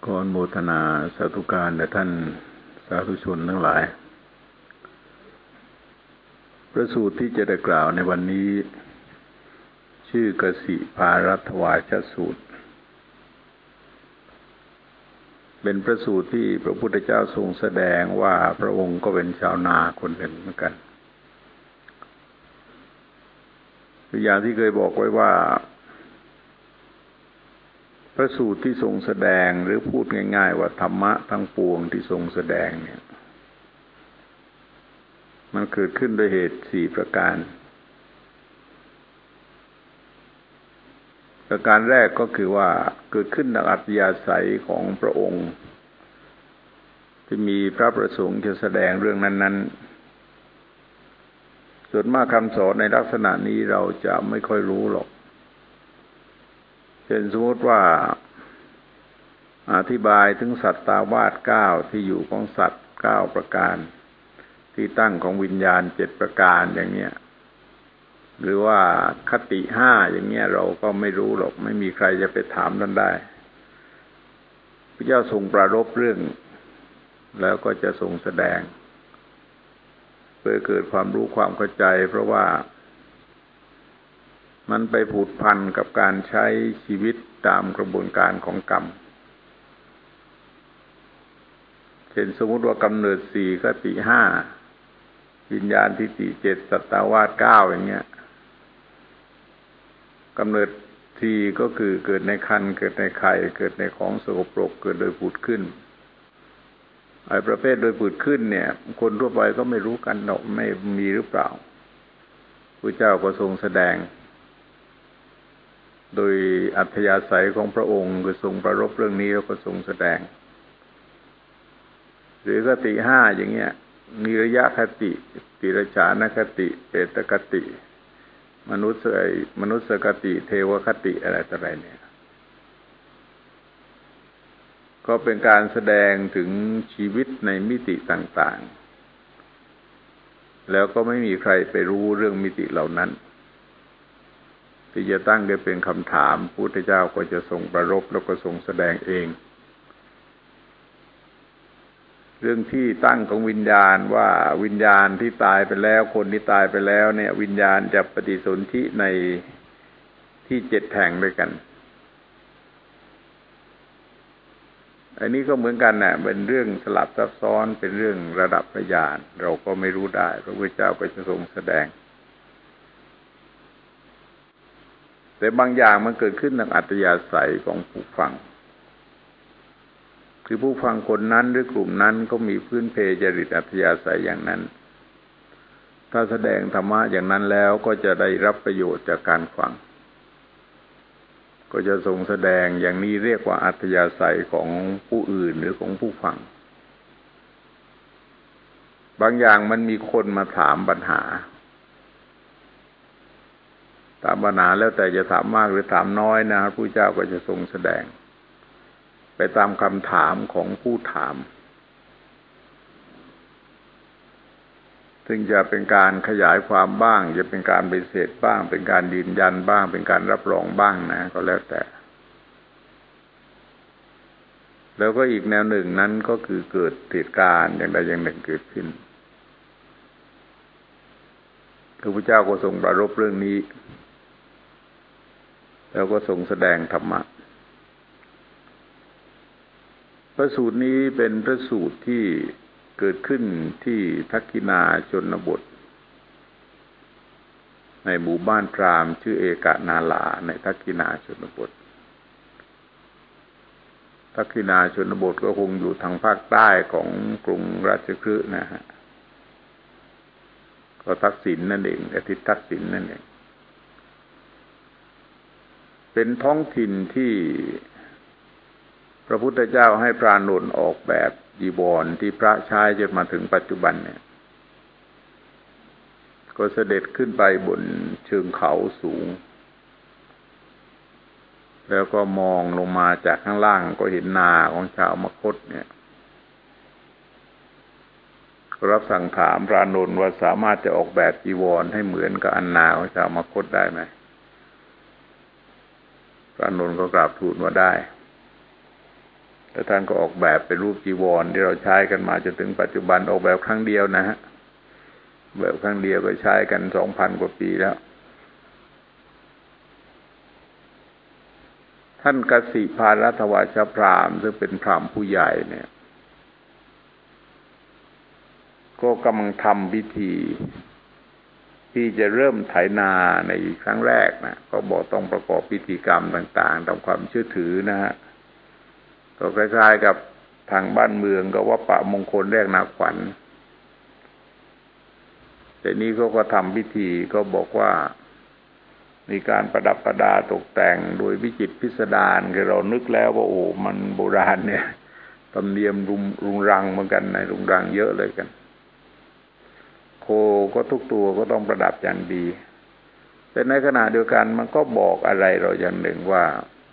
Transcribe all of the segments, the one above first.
ขออนุโมทนาสาธุการแด่ท่านสาธุชนทั้งหลายพระสูตรที่จะได้กล่าวในวันนี้ชื่อกสิภารัตวาชสูตรเป็นพระสูตรที่พระพุทธเจ้าทรงแสดงว่าพระองค์ก็เป็นชาวนาคนหนึ่งเหมือนกันตัวอย่างที่เคยบอกไว้ว่าพระสูตรที่ทรงแสดงหรือพูดง่ายๆว่าธรรมะทั้งปวงที่ทรงแสดงเนี่ยมันเกิดขึ้นด้วยเหตุ4ประการประการแรกก็คือว่าเกิดขึ้นจากอัธยาศัยของพระองค์ที่มีพระประสงค์จะแสดงเรื่องนั้นๆส่วนมากคำสอนในลักษณะนี้เราจะไม่ค่อยรู้หรอกเช่นสมมติว่าอธิบายถึงสัตตาวาส9ที่อยู่ของสัตว์9ประการที่ตั้งของวิญญาณ7ประการอย่างเนี้ยหรือว่าคติ5อย่างเงี้ยเราก็ไม่รู้หรอกไม่มีใครจะไปถามท่านได้พระเจ้าทรงปรารภเรื่องแล้วก็จะทรงแสดงเพื่อเกิดความรู้ความเข้าใจเพราะว่ามันไปผูกพันกับการใช้ชีวิตตามกระบวนการของกรรมเช่นสมมติว่ากำเนิด4คติ5วิญญาณทิฏฐิ7สัตตาวาส9อย่างเงี้ยกำเนิด4ก็คือเกิดในครรภ์เกิดในไข่เกิดในของสกปรกเกิดโดยผุดขึ้นไอ้ประเภทโดยผุดขึ้นเนี่ยคนทั่วไปก็ไม่รู้กันหรอกไม่มีหรือเปล่าพระเจ้าก็ทรงแสดงโดยอัธยาศัยของพระองค์คือทรงปรารภเรื่องนี้แล้วก็ทรงแสดงหรือคติ5อย่างเงี้ยนิรยคติติรฉานคติเปตคติมนุษยคติเทวคติอะไรต่ออะไรเนี่ยก็เป็นการแสดงถึงชีวิตในมิติต่างๆแล้วก็ไม่มีใครไปรู้เรื่องมิติเหล่านั้นที่จะตั้งได้เป็นคำถามพระพุทธเจ้าก็จะทรงปรารภแล้วก็ทรงแสดงเองเรื่องที่ตั้งของวิญญาณว่าวิญญาณที่ตายไปแล้วคนที่ตายไปแล้วเนี่ยวิญญาณจะปฏิสนธิในที่7แห่งด้วยกันอันนี้ก็เหมือนกันน่ะเป็นเรื่องสลับซับซ้อนเป็นเรื่องระดับพยานเราก็ไม่รู้ได้พระพุทธเจ้าก็จะทรงแสดงแต่บางอย่างมันเกิดขึ้นทางอัธยาศัยของผู้ฟังคือผู้ฟังคนนั้นหรือกลุ่มนั้นก็มีพื้นเพจริตอัธยาศัยอย่างนั้นถ้าแสดงธรรมะอย่างนั้นแล้วก็จะได้รับประโยชน์จากการฟังก็จะทรงแสดงอย่างนี้เรียกว่าอัธยาศัยของผู้อื่นหรือของผู้ฟังบางอย่างมันมีคนมาถามปัญหาแล้วแต่จะถามมากหรือถามน้อยนะพระพุทธเจ้าก็จะทรงแสดงไปตามคำถามของผู้ถามซึ่งจะเป็นการขยายความบ้างจะเป็นการปฏิเสธบ้างเป็นการยืนยันบ้างเป็นการรับรองบ้างนะก็แล้วแต่แล้วก็อีกแนวหนึ่งนั้นก็คือเกิดเหตุการณ์อย่างใดอย่างหนึ่งเกิดขึ้นพระพุทธเจ้าก็ทรงปรารภเรื่องนี้แล้วก็ทรงแสดงธรรมะพระสูตรนี้เป็นพระสูตรที่เกิดขึ้นที่ทักขิณาชนบทในหมู่บ้านพราหมณ์ชื่อเอกนาลาในทักขิณาชนบททักขิณาชนบทก็คงอยู่ทางภาคใต้ของกรุงราชคฤห์นะฮะก็ทักษิณนั่นเองอาทิตย์ทักษิณนั่นเองเป็นท้องถิ่นที่พระพุทธเจ้าให้พระอานนท์ออกแบบจีวรที่พระใช้จนมาถึงปัจจุบันเนี่ยก็เสด็จขึ้นไปบนเชิงเขาสูงแล้วก็มองลงมาจากข้างล่างก็เห็นนาของชาวมคธเนี่ยก็รับสั่งถามพระอานนท์ว่าสามารถจะออกแบบจีวรให้เหมือนกับอันนาของชาวมคธได้ไหมพระอานนท์ก็กราบทูลว่าได้แล้วท่านก็ออกแบบเป็นรูปจีวรที่เราใช้กันมาจนถึงปัจจุบันออกแบบครั้งเดียวนะฮะแบบครั้งเดียวก็ใช้กัน 2,000 กว่าปีแล้วท่านกสิภารัตวชพราหมณ์ซึ่งเป็นพราหมณ์ผู้ใหญ่เนี่ยก็กำลังทำพิธีที่จะเริ่มไถนาในครั้งแรกนะก็บอกต้องประกอบพิธีกรรมต่างๆตามความเชื่อถือนะฮะก็คล้ายๆกับทางบ้านเมืองก็ว่าปะมงคลแรกนาขวัญแต่นี้เขาก็ทำพิธีก็บอกว่ามีการประดับประดาตกแต่งโดยวิจิตรพิสดารเรานึกแล้วว่าโอ้มันโบราณเนี่ยธรรมเนียมรุงรังเหมือนกันในรุงรังเยอะเลยกันโคก็ทุกตัวก็ต้องประดับอย่างดีแต่ในขณะเดียวกันมันก็บอกอะไรเราอย่างหนึ่งว่า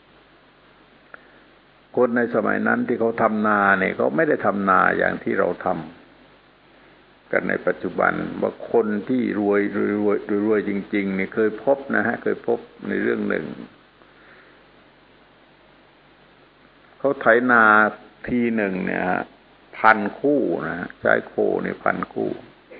คนในสมัยนั้นที่เขาทำนาเนี่ยเขาไม่ได้ทำนาอย่างที่เราทำกันในปัจจุบันว่าคนที่รวยจริงๆเนี่ยเคยพบนะฮะเคยพบในเรื่องหนึ่งเขาไถนาทีหนึ่งเนี่ย1,000 คู่นะฮะใช้โคเนี่ย1,000 คู่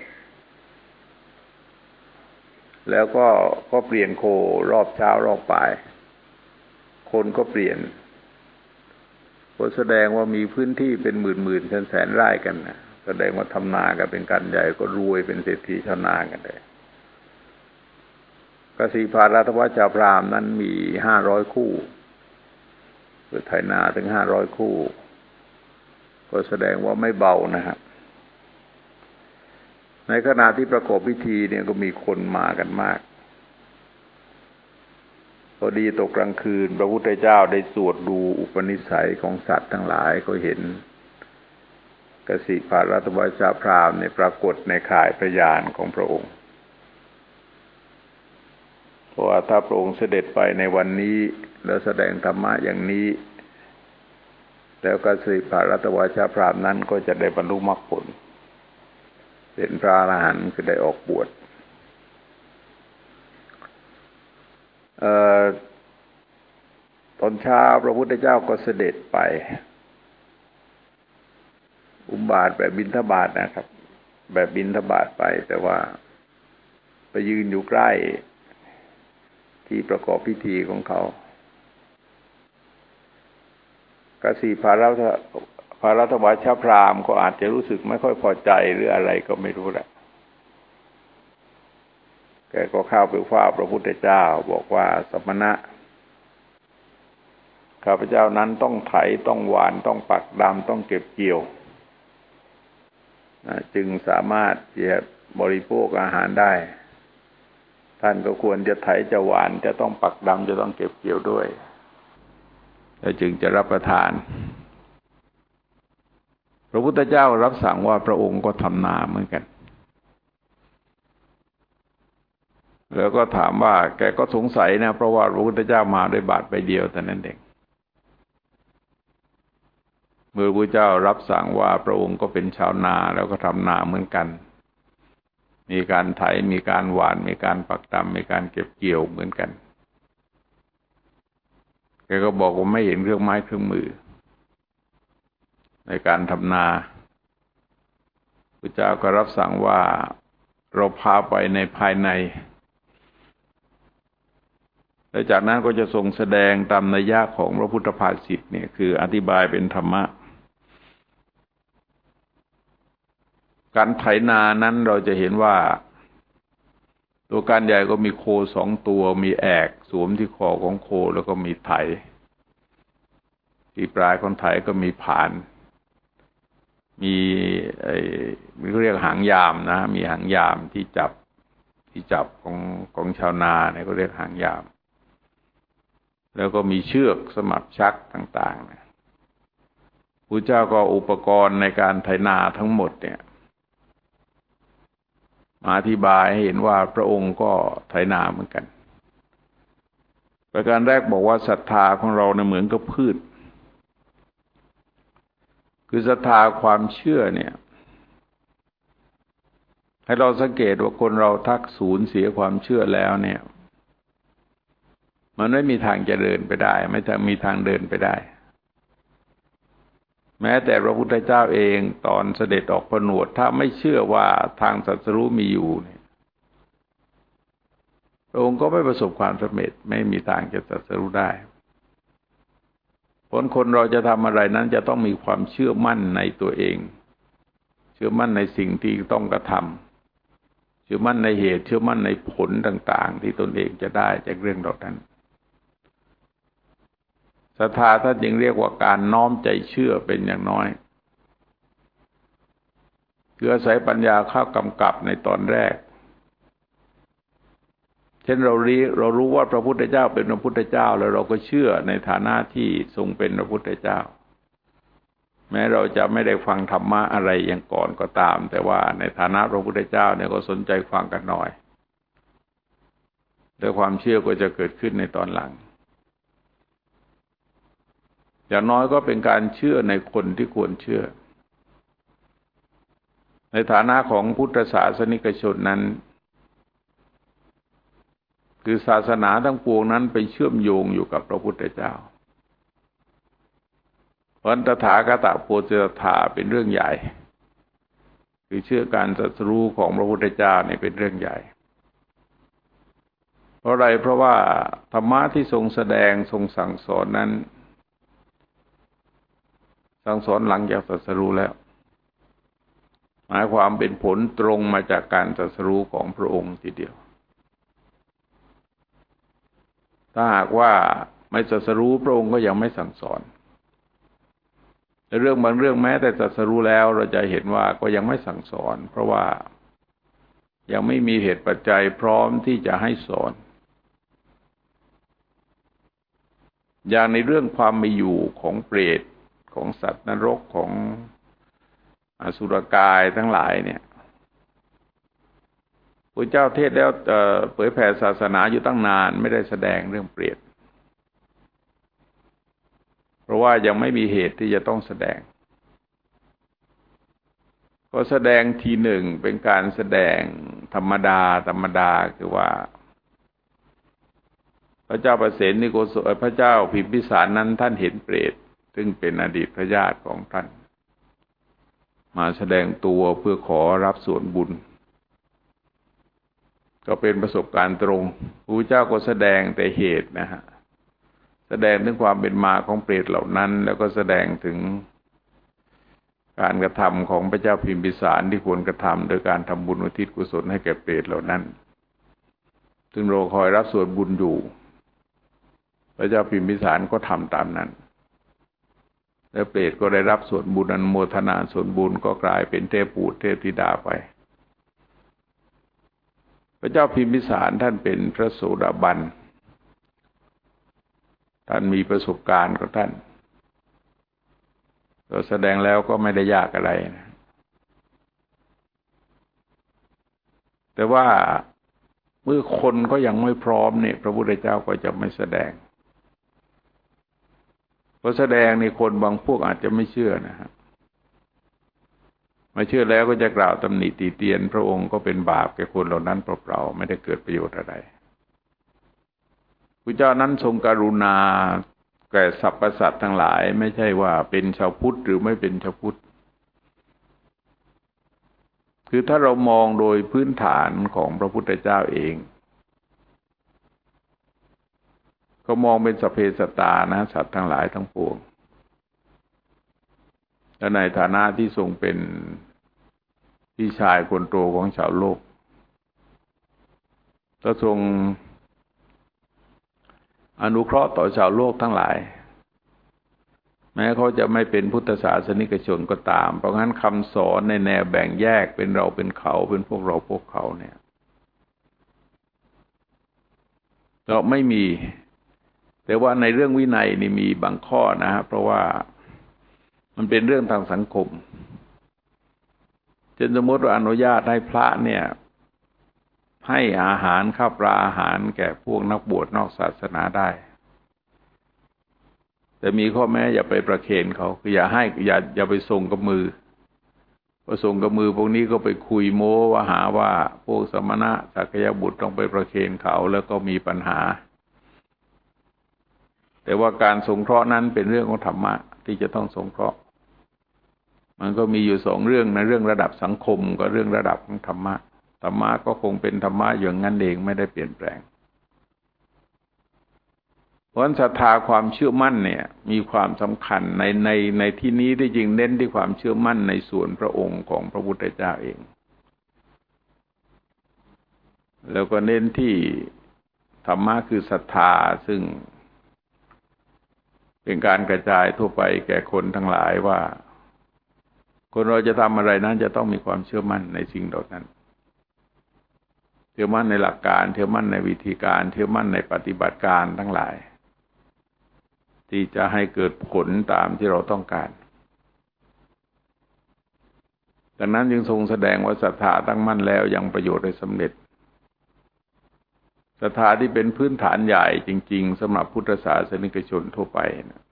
แล้วก็เปลี่ยนโครอบเช้ารอบบ่ายคนก็เปลี่ยนก็แสดงว่ามีพื้นที่เป็นหมื่นแสนไร่กันนะแสดงว่าทำนากันเป็นการใหญ่ก็รวยเป็นเศรษฐีชาวนากันเลยกสิภารัตวชพราหมณ์นั้นมี500 คู่คือไถนาถึง500 คู่ก็แสดงว่าไม่เบานะฮะในขณะที่ประกอบพิธีเนี่ยก็มีคนมากันมากพอดีตกกลางคืนพระพุทธเจ้าได้สวดดูอุปนิสัยของสัตว์ทั้งหลายก็เห็นกสิภารัตวชพราหมณ์เนี่ยปรากฏในข่ายพระยานของพระองค์เพราะว่าถ้าพระองค์เสด็จไปในวันนี้แล้วแสดงธรรมะอย่างนี้แล้วกสิภารัตวชพราหมณ์นั้นก็จะได้บรรลุมรรคผลเป็นพระอรหันต์คือได้ออกบวชตอนเช้าพระพุทธเจ้าก็เสด็จไปอุบาทแบบบิณฑบาตนะครับแบบบิณฑบาตไปแต่ว่าไปยืนอยู่ใกล้ที่ประกอบพิธีของเขากสิภารัตวชพราหมณ์ก็อาจจะรู้สึกไม่ค่อยพอใจหรืออะไรก็ไม่รู้แหละแกก็เข้าไปเฝ้าพระพุทธเจ้าบอกว่าสมณะข้าพเจ้านั้นต้องไถต้องหว่านต้องปักดำต้องเก็บเกี่ยวจึงสามารถจะบริโภคอาหารได้ท่านก็ควรจะไถจะหว่านจะต้องปักดำจะต้องเก็บเกี่ยวด้วยแล้วจึงจะรับประทานพระพุทธเจ้ารับสั่งว่าพระองค์ก็ทำนาเหมือนกันแล้วก็ถามว่าแกก็สงสัยนะเพราะว่าพระพุทธเจ้ามาด้วยบาตรใบเดียวแต่นั้นเองเมื่อพระเจ้ารับสั่งว่าพระองค์ก็เป็นชาวนาแล้วก็ทำนาเหมือนกันมีการไถมีการหว่านมีการปักดำมีการเก็บเกี่ยวเหมือนกันแกก็บอกว่าไม่เห็นเครื่องไม้เครื่องมือในการทำนาพระเจ้าก็รับสั่งว่าเราพาไปในภายในและจากนั้นก็จะทรงแสดงตามนัยยะของพระพุทธภาษิตเนี่ยคืออธิบายเป็นธรรมะการไถนานั้นเราจะเห็นว่าตัวการใหญ่ก็มีโค2 ตัวมีแอกสวมที่คอของโคแล้วก็มีไถที่ปลายของไถก็มีผานมีเรียกหางยามนะมีหางยามที่จับของชาวนาเนี่ยก็เรียกหางยามแล้วก็มีเชือกสมับชักต่างๆนะพระเจ้าก็อุปกรณ์ในการไถนาทั้งหมดเนี่ยมาอธิบายให้เห็นว่าพระองค์ก็ไถนาเหมือนกันประการแรกบอกว่าศรัทธาของเราเนี่ยเหมือนกับพืชคือศรัทธาความเชื่อเนี่ยให้เราสังเกตว่าคนเราทักสูญเสียความเชื่อแล้วเนี่ยมันไม่มีทางจะเดินไปได้ไม่มีทางเดินไปได้แม้แต่พระพุทธเจ้าเองตอนเสด็จออกผนวดถ้าไม่เชื่อว่าทางตรัสรู้มีอยู่เนี่ยพระองค์ก็ไม่ประสบความสำเร็จไม่มีทางจะตรัสรู้ได้ผลคนเราจะทำอะไรนั้นจะต้องมีความเชื่อมั่นในตัวเองเชื่อมั่นในสิ่งที่ต้องกระทำเชื่อมั่นในเหตุเชื่อมั่นในผลต่างๆที่ตนเองจะได้จากเรื่องเหล่านั้นศรัทธาท่านจึงเรียกว่าการน้อมใจเชื่อเป็นอย่างน้อยคืออาศัยปัญญาเข้ากำกับในตอนแรกเช่นเรารู้ว่าพระพุทธเจ้าเป็นพระพุทธเจ้าแล้วเราก็เชื่อในฐานะที่ทรงเป็นพระพุทธเจ้าแม้เราจะไม่ได้ฟังธรรมะอะไรอย่างก่อนก็ตามแต่ว่าในฐานะพระพุทธเจ้าเนี่ยก็สนใจฟังกันหน่อยแล้วความเชื่อก็จะเกิดขึ้นในตอนหลังอย่างน้อยก็เป็นการเชื่อในคนที่ควรเชื่อในฐานะของพุทธศาสนิกชนนั้นคือศาสนาทั้งปวงนั้นไปเชื่อมโยงอยู่กับพระพุทธเจ้าเพราะตถาคตโพธิสัตถาเป็นเรื่องใหญ่คือเชื่อการตรัสรู้ของพระพุทธเจ้านี่เป็นเรื่องใหญ่เพราะอะไรเพราะว่าธรรมะที่ทรงแสดงทรงสั่งสอนนั้นสั่งสอนหลังจากตรัสรู้แล้วหมายความเป็นผลตรงมาจากการตรัสรู้ของพระองค์ทีเดียวถ้าหากว่าไม่ตรัสรู้พระองค์ก็ยังไม่สั่งสอนในเรื่องบางเรื่องแม้แต่ตรัสรู้แล้วเราจะเห็นว่าก็ยังไม่สั่งสอนเพราะว่ายังไม่มีเหตุปัจจัยพร้อมที่จะให้สอนอย่างในเรื่องความมีอยู่ของเปรตของสัตว์นรกของอสุรกายทั้งหลายเนี่ยพระเจ้าเทศแล้วเผยแผ่ศาสนาอยู่ตั้งนานไม่ได้แสดงเรื่องเปรตเพราะว่ายังไม่มีเหตุที่จะต้องแสดงก็แสดงทีหนึ่งเป็นการแสดงธรรมดาคือว่าพระเจ้าประเสนนิโกศลพระเจ้าพิมพิสารนั้นท่านเห็นเปรตซึ่งเป็นอดีตพระญาติของท่านมาแสดงตัวเพื่อขอรับส่วนบุญก็เป็นประสบการณ์ตรงพระเจ้าก็แสดงแต่เหตุนะฮะแสดงถึงความเป็นมาของเปรตเหล่านั้นแล้วก็แสดงถึงการกระทำของพระเจ้าพิมพิสารที่ควรกระทำโดยการทำบุญอุทิศกุศลให้แก่เปรตเหล่านั้นซึ่งรอคอยรับส่วนบุญอยู่พระเจ้าพิมพิสารก็ทำตามนั้นแล้วเปรตก็ได้รับส่วนบุญอนุโมทนาส่วนบุญก็กลายเป็นเทพบุตรเทพธิดาไปพระเจ้าพิมพิสารท่านเป็นพระโสดาบันท่านมีประสบการณ์กับท่านก็แสดงแล้วก็ไม่ได้ยากอะไรนะแต่ว่าเมื่อคนก็ยังไม่พร้อมเนี่ยพระพุทธเจ้าก็จะไม่แสดงเพราะแสดงในคนบางพวกอาจจะไม่เชื่อนะครับไม่เชื่อแล้วก็จะกล่าวตำหนิตีเตียนพระองค์ก็เป็นบาปแก่คนเหล่านั้นเปล่าๆไม่ได้เกิดประโยชน์อะไรพระเจ้านั้นทรงกรุณาแก่สรรพสัตว์ทั้งหลายไม่ใช่ว่าเป็นชาวพุทธหรือไม่เป็นชาวพุทธคือถ้าเรามองโดยพื้นฐานของพระพุทธเจ้าเองก็มองเป็นสัพเพสัตตานะสัตว์ทั้งหลายทั้งปวงและในฐานะที่ทรงเป็นพี่ชายคนโตของชาวโลกก็ทรงอนุเคราะห์ต่อชาวโลกทั้งหลายแม้เขาจะไม่เป็นพุทธศาสนิกชนก็ตามเพราะงั้นคำสอนในแนวแบ่งแยกเป็นเราเป็นเขาเป็นพวกเราพวกเขาเนี่ยเราไม่มีแต่ว่าในเรื่องวินัยนี่มีบางข้อนะฮะเพราะว่ามันเป็นเรื่องทางสังคมเช่นสมมติว่าอนุญาตให้พระเนี่ยให้อาหารข้าวปลาอาหารแก่พวกนักบวชนอกศาสนาได้แต่มีข้อแม้อย่าไปประเคนเขาคืออย่าไปส่งกับมือพอส่งกับมือพวกนี้ก็ไปคุยโม้ว่าหาว่าพวกสมณะสักยบุตรต้องไปประเคนเขาแล้วก็มีปัญหาแต่ว่าการสงเคราะห์นั้นเป็นเรื่องของธรรมะที่จะต้องสงเคราะห์มันก็มีอยู่สองเรื่องนะเรื่องระดับสังคมกับเรื่องระดับของธรรมะธรรมะก็คงเป็นธรรมะอย่างนั้นเองไม่ได้เปลี่ยนแปลงเพราะศรัทธาความเชื่อมั่นเนี่ยมีความสำคัญในที่นี้ที่จริงเน้นที่ความเชื่อมั่นในส่วนพระองค์ของพระพุทธเจ้าเองแล้วก็เน้นที่ธรรมะคือศรัทธาซึ่งเป็นการกระจายทั่วไปแก่คนทั้งหลายว่าคนเราจะทำอะไรนั้นจะต้องมีความเชื่อมั่นในสิ่งเหล่านั้นเชื่อมั่นในหลักการเชื่อมั่นในวิธีการเชื่อมั่นในปฏิบัติการทั้งหลายที่จะให้เกิดผลตามที่เราต้องการดังนั้นจึงทรงแสดงว่าศรัทธาตั้งมั่นแล้วยังประโยชน์ได้สำเร็จศรัทธาที่เป็นพื้นฐานใหญ่จริงๆสำหรับพุทธศาสนิกชนทั่วไปนะ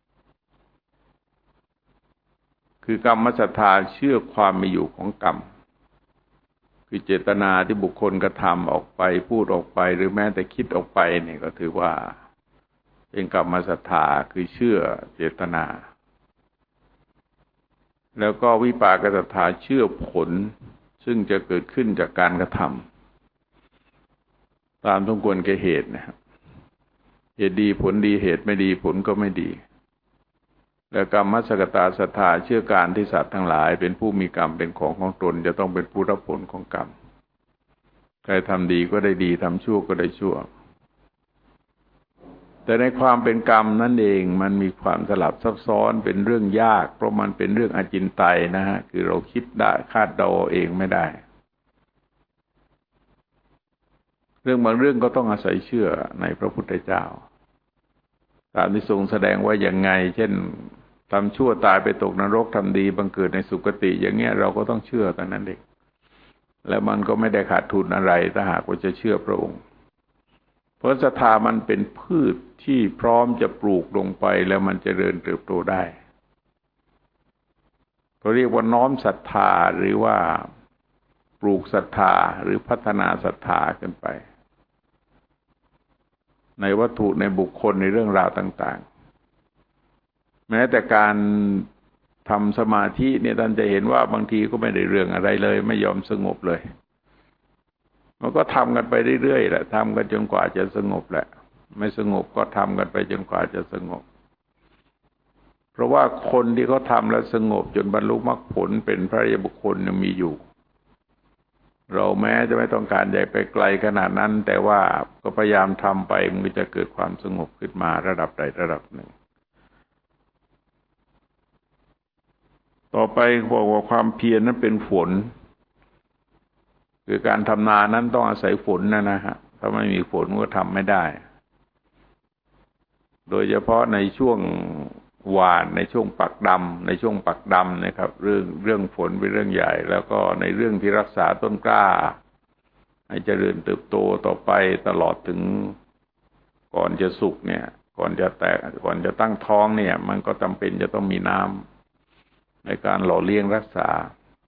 คือกรรมศรัทธาเชื่อความมีอยู่ของกรรมคือเจตนาที่บุคคลกระทำออกไปพูดออกไปหรือแม้แต่คิดออกไปเนี่ยก็ถือว่าเป็นกรรมศรัทธาคือเชื่อเจตนาแล้วก็วิปากศรัทธาเชื่อผลซึ่งจะเกิดขึ้นจากการกระทำตามสมควรแก่เหตุนะครับเหตุดีผลดีเหตุไม่ดีผลก็ไม่ดีและกรรมสกตาศรัทธาเชื่อการที่สัตว์ทั้งหลายเป็นผู้มีกรรมเป็นของตนจะต้องเป็นผู้รับผลของกรรมใครทำดีก็ได้ดีทำชั่วก็ได้ชั่วแต่ในความเป็นกรรมนั่นเองมันมีความสลับซับซ้อนเป็นเรื่องยากเพราะมันเป็นเรื่องอจินไตยนะฮะคือเราคิดได้คาดเดาเองไม่ได้เรื่องบางเรื่องก็ต้องอาศัยเชื่อในพระพุทธเจ้าตามที่ทรงแสดงว่าอย่างไงเช่นทำชั่วตายไปตกนรกทำดีบังเกิดในสุคติอย่างเงี้ยเราก็ต้องเชื่อตอนนั้นเองและมันก็ไม่ได้ขาดทุนอะไรถ้าหากว่าจะเชื่อพระองค์เพราะศรัทธามันเป็นพืชที่พร้อมจะปลูกลงไปแล้วมันจะเจริญเติบโตได้เขาเรียกว่าน้อมศรัทธาหรือว่าปลูกศรัทธาหรือพัฒนาศรัทธาขึ้นไปในวัตถุในบุคคลในเรื่องราวต่างๆแม้แต่การทำสมาธิเนี่ยท่านจะเห็นว่าบางทีก็ไม่ได้เรื่องอะไรเลยไม่ยอมสงบเลยมันก็ทำกันไปเรื่อยๆแหละทำกันจนกว่าจะสงบแหละไม่สงบก็ทำกันไปจนกว่าจะสงบเพราะว่าคนที่เขาทำแล้วสงบจนบรรลุมรรคผลเป็นพระอริยบุคคลยังมีอยู่เราแม้จะไม่ต้องการใหญ่ไปไกลขนาดนั้นแต่ว่าก็พยายามทำไปมันจะเกิดความสงบขึ้นมาระดับใดระดับหนึ่งต่อไปบอกว่าความเพียรนั้นเป็นฝนคือการทำนานั้นต้องอาศัยฝนนะฮะถ้าไม่มีฝนก็ทำไม่ได้โดยเฉพาะในช่วงหว่านในช่วงปักดำในช่วงปักดำนะครับเรื่องฝนเป็นเรื่องใหญ่แล้วก็ในเรื่องที่รักษาต้นกล้าให้เจริญเติบโตต่อไปตลอดถึงก่อนจะสุกเนี่ยก่อนจะแตกก่อนจะตั้งท้องเนี่ยมันก็จำเป็นจะต้องมีน้ำในการหล่อเลี้ยงรักษา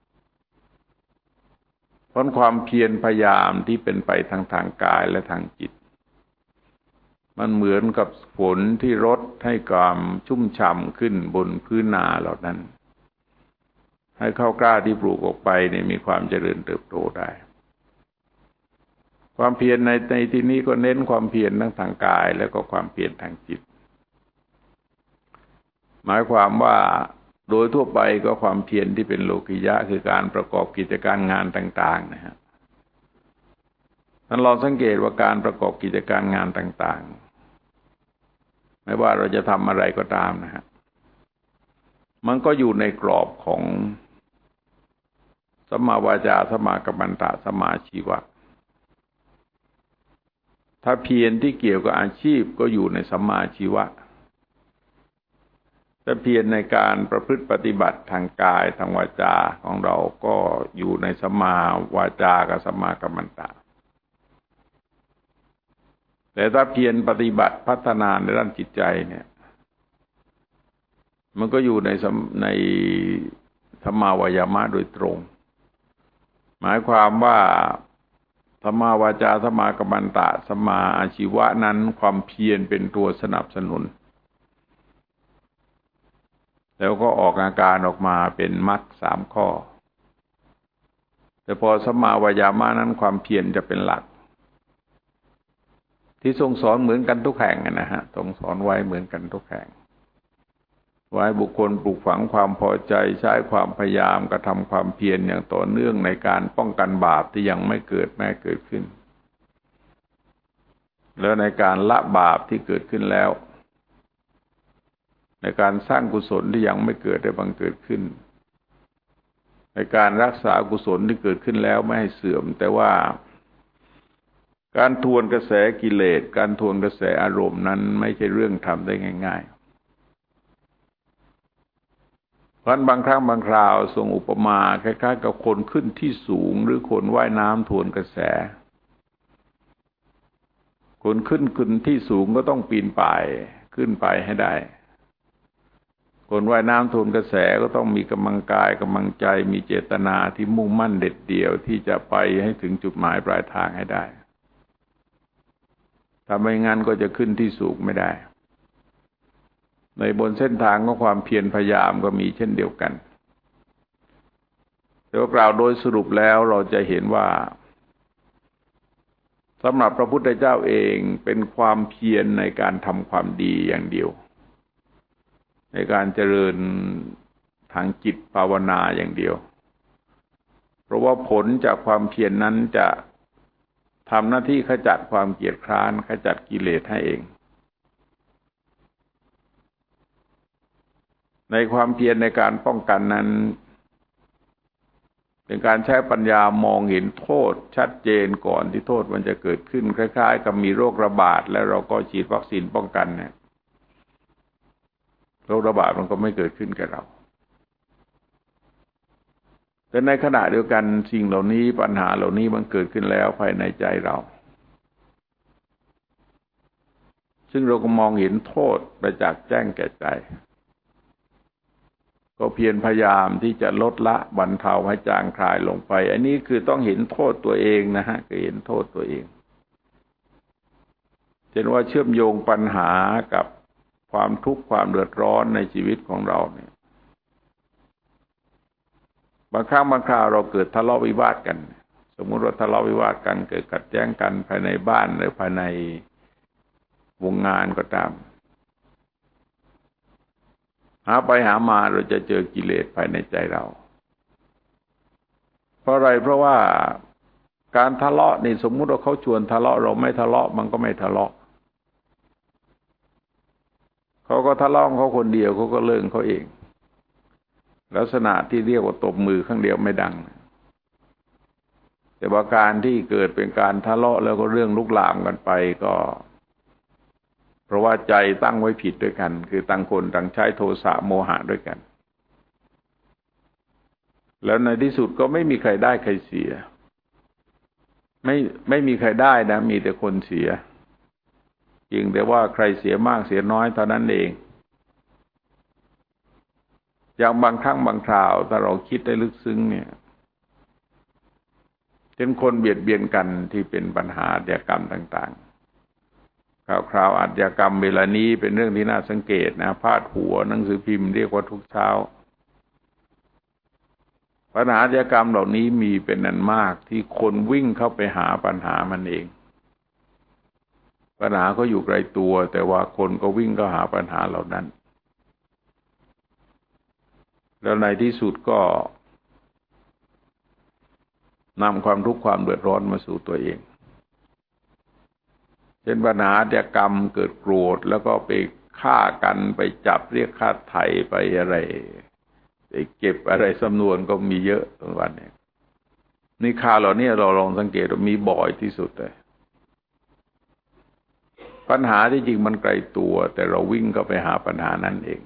เพราะความเพียรพยายามที่เป็นไปทางกายและทางจิตมันเหมือนกับฝนที่รดให้ความชุ่มฉ่ำขึ้นบนพื้นนาเหล่านั้นให้ข้าวกล้าที่ปลูกออกไปเนี่ยมีความเจริญเติบโตได้ความเพียรในที่นี้ก็เน้นความเพียรทั้งทางกายแล้วก็ความเพียรทางจิตหมายความว่าโดยทั่วไปก็ความเพียรที่เป็นโลกิยะคือการประกอบกิจการงานต่างๆนะฮะท่านลองสังเกตว่าการประกอบกิจการงานต่างๆไม่ว่าเราจะทำอะไรก็ตามนะฮะมันก็อยู่ในกรอบของสัมมาวาจาสัมมากัมมันตะสัมมาชีวะถ้าเพียรที่เกี่ยวกับอาชีพก็อยู่ในสัมมาชีวะแต่เพียรในการประพฤติปฏิบัติทางกายทางวาจาของเราก็อยู่ในสัมมาวาจากับสัมมากัมมันตะแต่ถ้าเพียรปฏิบัติพัฒนาในด้านจิตใจเนี่ยมันก็อยู่ในสัมมาวายามะโดยตรงหมายความว่าสัมมาวาจาสัมมากัมมันตะสัมมาอาชีวะนั้นความเพียรเป็นตัวสนับสนุนแล้วก็ออกอาการออกมาเป็นมรรค3 ข้อแต่พอสัมมาวายามะนั้นความเพียรจะเป็นหลักที่ทรงสอนเหมือนกันทุกแห่งนะฮะทรงสอนไว้เหมือนกันทุกแห่งไว้บุคคลปลูกฝังความพอใจใช้ความพยายามกระทำความเพียรอย่างต่อเนื่องในการป้องกันบาปที่ยังไม่เกิดแม้เกิดขึ้นแล้วในการละบาปที่เกิดขึ้นแล้วในการสร้างกุศลที่ยังไม่เกิดได้บังเกิดขึ้นในการรักษากุศลที่เกิดขึ้นแล้วไม่ให้เสื่อมแต่ว่าการทวนกระแสกิเลสการทวนกระแสอารมณ์นั้นไม่ใช่เรื่องทำได้ง่ายๆเพราะบางครั้งบางคราวทรงอุปมาคล้ายๆกับคนขึ้นที่สูงหรือคนว่ายน้ำทวนกระแสคนขึ้นที่สูงก็ต้องปีนป่ายขึ้นไปให้ได้คนว่ายน้ำทวนกระแสก็ต้องมีกำลังกายกำลังใจมีเจตนาที่มุ่งมั่นเด็ดเดี่ยวที่จะไปให้ถึงจุดหมายปลายทางให้ได้ถ้าไม่งั้นก็จะขึ้นที่สูงไม่ได้ในบนเส้นทางของความเพียรพยายามก็มีเช่นเดียวกันแต่ว่ากล่าวโดยสรุปแล้วเราจะเห็นว่าสำหรับพระพุทธเจ้าเองเป็นความเพียรในการทำความดีอย่างเดียวในการเจริญทางจิตภาวนาอย่างเดียวเพราะว่าผลจากความเพียรนั้นจะทำหน้าที่ขจัดความเกียจคร้านขจัดกิเลสให้เองในความเพียรในการป้องกันนั้นเป็นการใช้ปัญญามองเห็นโทษชัดเจนก่อนที่โทษมันจะเกิดขึ้นคล้ายๆกับมีโรคระบาดแล้วเราก็ฉีดวัคซีนป้องกันเนี่ยโรคระบาดมันก็ไม่เกิดขึ้นกับเราแต่ในขณะเดียวกันสิ่งเหล่านี้ปัญหาเหล่านี้มันเกิดขึ้นแล้วภายในใจเราซึ่งเราก็มองเห็นโทษประจักษ์แจ้งแก่ใจก็เพียรพยายามที่จะลดละบรรเทาให้จางคลายลงไปอันนี้คือต้องเห็นโทษตัวเองนะฮะคือเห็นโทษตัวเองเช่นว่าเชื่อมโยงปัญหากับความทุกข์ความเดือดร้อนในชีวิตของเราเนี่ยบางครั้งบางคราวเราเกิดทะเลาะวิวาทกันสมมุติว่าทะเลาะวิวาทกันเกิดขัดแย้งกันภายในบ้านหรือภายในวงงานก็ตามหาไปหามาเราจะเจอกิเลสภายในใจเราเพราะอะไรเพราะว่าการทะเลาะนี่สมมุติว่าเขาชวนทะเลาะเราไม่ทะเลาะมันก็ไม่ทะเลาะเขาก็ทะเลาะเขาคนเดียวเขาก็เลิกเขาเองลักษณะที่เรียกว่าตบมือข้างเดียวไม่ดังแต่ว่าการที่เกิดเป็นการทะเลาะแล้วก็เรื่องลุกลามกันไปก็เพราะว่าใจตั้งไว้ผิดด้วยกันคือต่างคนต่างใช้โทสะโมหะด้วยกันแล้วในที่สุดก็ไม่มีใครได้ใครเสียไม่มีใครได้นะมีแต่คนเสียจริงแต่ว่าใครเสียมากเสียน้อยเท่านั้นเองอย่างบางครั้งบางคราวถ้าเราคิดได้ลึกซึ้งเนี่ยเช่นคนเบียดเบียนกันที่เป็นปัญหาอาชญากรรมต่างๆคราวอาชญากรรมเวลานี้เป็นเรื่องที่น่าสังเกตนะพาดหัวหนังสือพิมพ์เรียกว่าทุกเช้าปัญหาอาชญากรรมเหล่านี้มีเป็นอันมากที่คนวิ่งเข้าไปหาปัญหามันเองปัญหาก็อยู่ไกลตัวแต่ว่าคนก็วิ่งเข้าหาปัญหาเหล่านั้นแล้วในที่สุดก็นำความทุกข์ความเดือดร้อนมาสู่ตัวเองเช่นปัญหาอาชญากรรมเกิดโกรธแล้วก็ไปฆ่ากันไปจับเรียกค่าไถ่ไปอะไรไปเก็บอะไรสำนวนก็มีเยอะตรงวันนี้นี่ข่าวเหล่านี้เราลองสังเกตว่ามีบ่อยที่สุดเลยปัญหาที่จริงมันไกลตัวแต่เราวิ่งเข้าไปหาปัญหานั้นเอง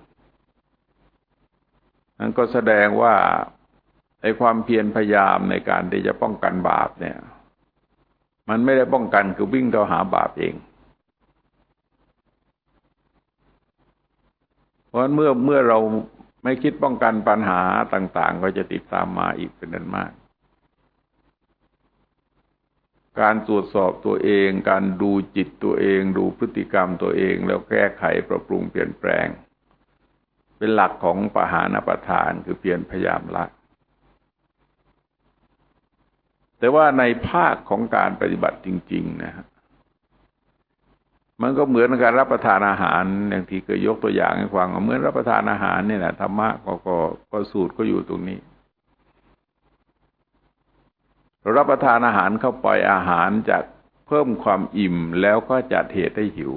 นั่นก็แสดงว่าไอ้ความเพียรพยายามในการที่จะป้องกันบาปเนี่ยมันไม่ได้ป้องกันคือวิ่งเข้าหาบาปเองเพราะฉะนั้นเมื่อเราไม่คิดป้องกันปัญหาต่างๆก็จะติดตามมาอีกเป็นอันมากการตรวจสอบตัวเองการดูจิตตัวเองดูพฤติกรรมตัวเองแล้วแก้ไขปรับปรุงเปลี่ยนแปลงเป็นหลักของปหานประทานคือเพียรพยายามละแต่ว่าในภาคของการปฏิบัติจริงๆนะฮะมันก็เหมือนการรับประทานอาหารอย่างที่เคยยกตัวอย่างให้ฟังเหมือนรับประทานอาหารนี่แหละธรรมะก็สูตรก็อยู่ตรงนี้เรารับประทานอาหารเข้าไปอาหารจะเพิ่มความอิ่มแล้วก็จะเหตุให้หิว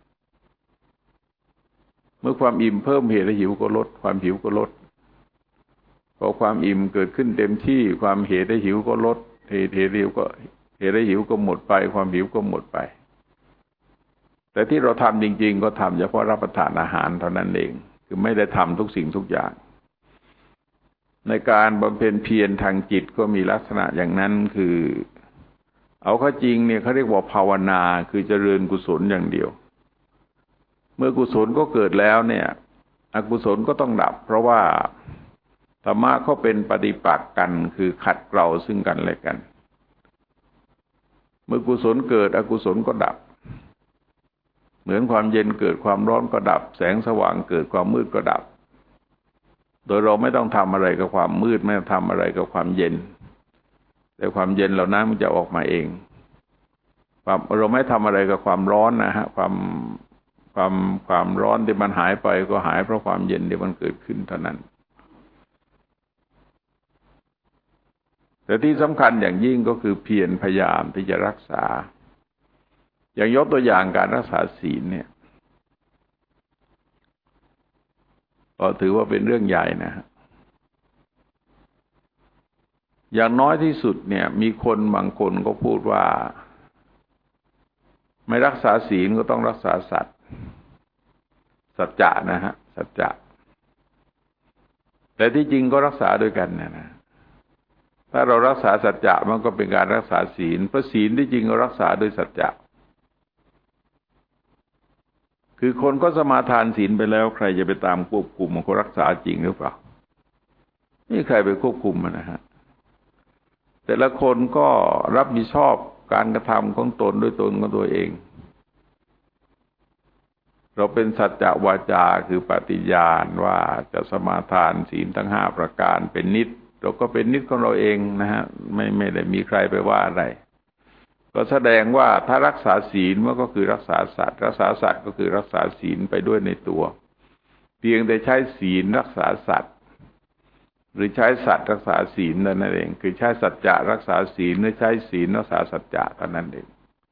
เมื่อความอิ่มเพิ่มเหตุให้หิวก็ลดความหิวก็ลดพอความอิ่มเกิดขึ้นเต็มที่ความเหตุให้หิวก็ลดเหตุให้หิวก็หมดไปความหิวก็หมดไปแต่ที่เราทำจริงๆก็ทำเฉพาะรับประทานอาหารเท่านั้นเองคือไม่ได้ทำทุกสิ่งทุกอย่างในการบำเพ็ญเพียรทางจิตก็มีลักษณะอย่างนั้นคือเอาเข้าจริงเนี่ยเขาเรียกว่าภาวนาคือเจริญกุศลอย่างเดียวเมื่อกุศลก็เกิดแล้วเนี่ยอกุศลก็ต้องดับเพราะว่าธรรมะเขาเป็นปฏิปักษ์กันคือขัดเกลาซึ่งกันและกันเมื่อกุศลเกิดอกุศลก็ดับเหมือนความเย็นเกิดความร้อนก็ดับแสงสว่างเกิดความมืดก็ดับโดยเราไม่ต้องทำอะไรกับความมืดไม่ต้องทำอะไรกับความเย็นแต่ความเย็นเหล่านั้นมันจะออกมาเองเราไม่ทำอะไรกับความร้อนนะฮะความร้อนที่มันหายไปก็หายเพราะความเย็นที่มันเกิดขึ้นเท่านั้นแต่ที่สำคัญอย่างยิ่งก็คือเพียรพยายามที่จะรักษาอย่างยกตัวอย่างการรักษาศีลเนี่ยก็ถือว่าเป็นเรื่องใหญ่นะฮะอย่างน้อยที่สุดเนี่ยมีคนบางคนก็พูดว่าไม่รักษาศีลก็ต้องรักษาสัจจะนะฮะสัจจะแต่ที่จริงก็รักษาด้วยกันนะถ้าเรารักษาสัจจะมันก็เป็นการรักษาศีลเพราะศีลที่จริงก็รักษาด้วยสัจจะคือคนก็สมาทานศีลไปแล้วใครจะไปตามควบคุมมันก็รักษาจริงหรือเปล่าไม่มีใครไปควบคุมมันนะฮะแต่ละคนก็รับผิดชอบการกระทำของตนด้วยตนของตัวเองเราเป็นสัจจะวาจาคือปฏิญาณว่าจะสมาทานศีลทั้ง5ประการเป็นนิจเราก็เป็นนิจของเราเองนะฮะไม่ได้มีใครไปว่าอะไรก็แสดงว่าถ้ารักษาศีลมันก็คือรักษาสัตว์รักษาสัตว์ก็คือรักษาศีลไปด้วยในตัวเพียงแต่ใช้ศีลรักษาสัตว์หรือใช้สัตว์รักษาศีลนั่นเองคือใช้สัจจะรักษาศีลหรือใช้ศีลรักษาสัจจะเท่านั้นเอง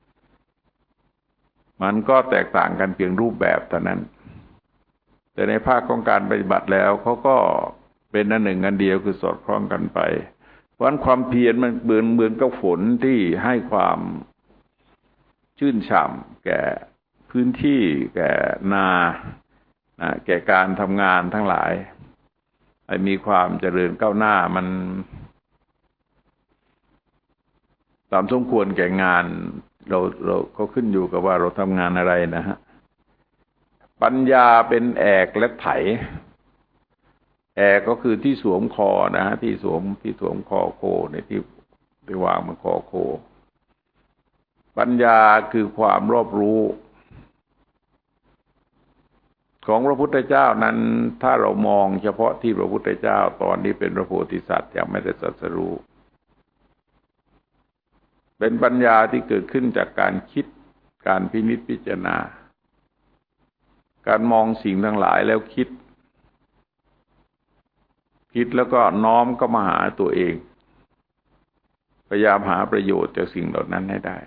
มันก็แตกต่างกันเพียงรูปแบบเท่านั้นแต่ในภาคของการปฏิบัติแล้วเขาก็เป็นอันหนึ่งอันเดียวคือสอดคล้องกันไปเพราะความเพียรมันเหมือนกับฝนที่ให้ความชื่นฉ่ำแก่พื้นที่แก่นาแก่การทำงานทั้งหลายให้มีความเจริญก้าวหน้ามันตามสมควรแก่งานเราก็ขึ้นอยู่กับว่าเราทำงานอะไรนะฮะปัญญาเป็นแอกและไถแอกก็คือที่สวมคอนะฮะที่สวมคอโคในที่วางบนคอโคปัญญาคือความรอบรู้ของพระพุทธเจ้านั้นถ้าเรามองเฉพาะที่พระพุทธเจ้าตอนนี้เป็นพระโพธิสัตว์ยังไม่ได้ตรัสรู้เป็นปัญญาที่เกิดขึ้นจากการคิดการพินิจพิจารณาการมองสิ่งทั้งหลายแล้วคิดแล้วก็น้อมก็มาหาตัวเองพยายามหาประโยชน์จากสิ่งเหล่านั้นให้ได้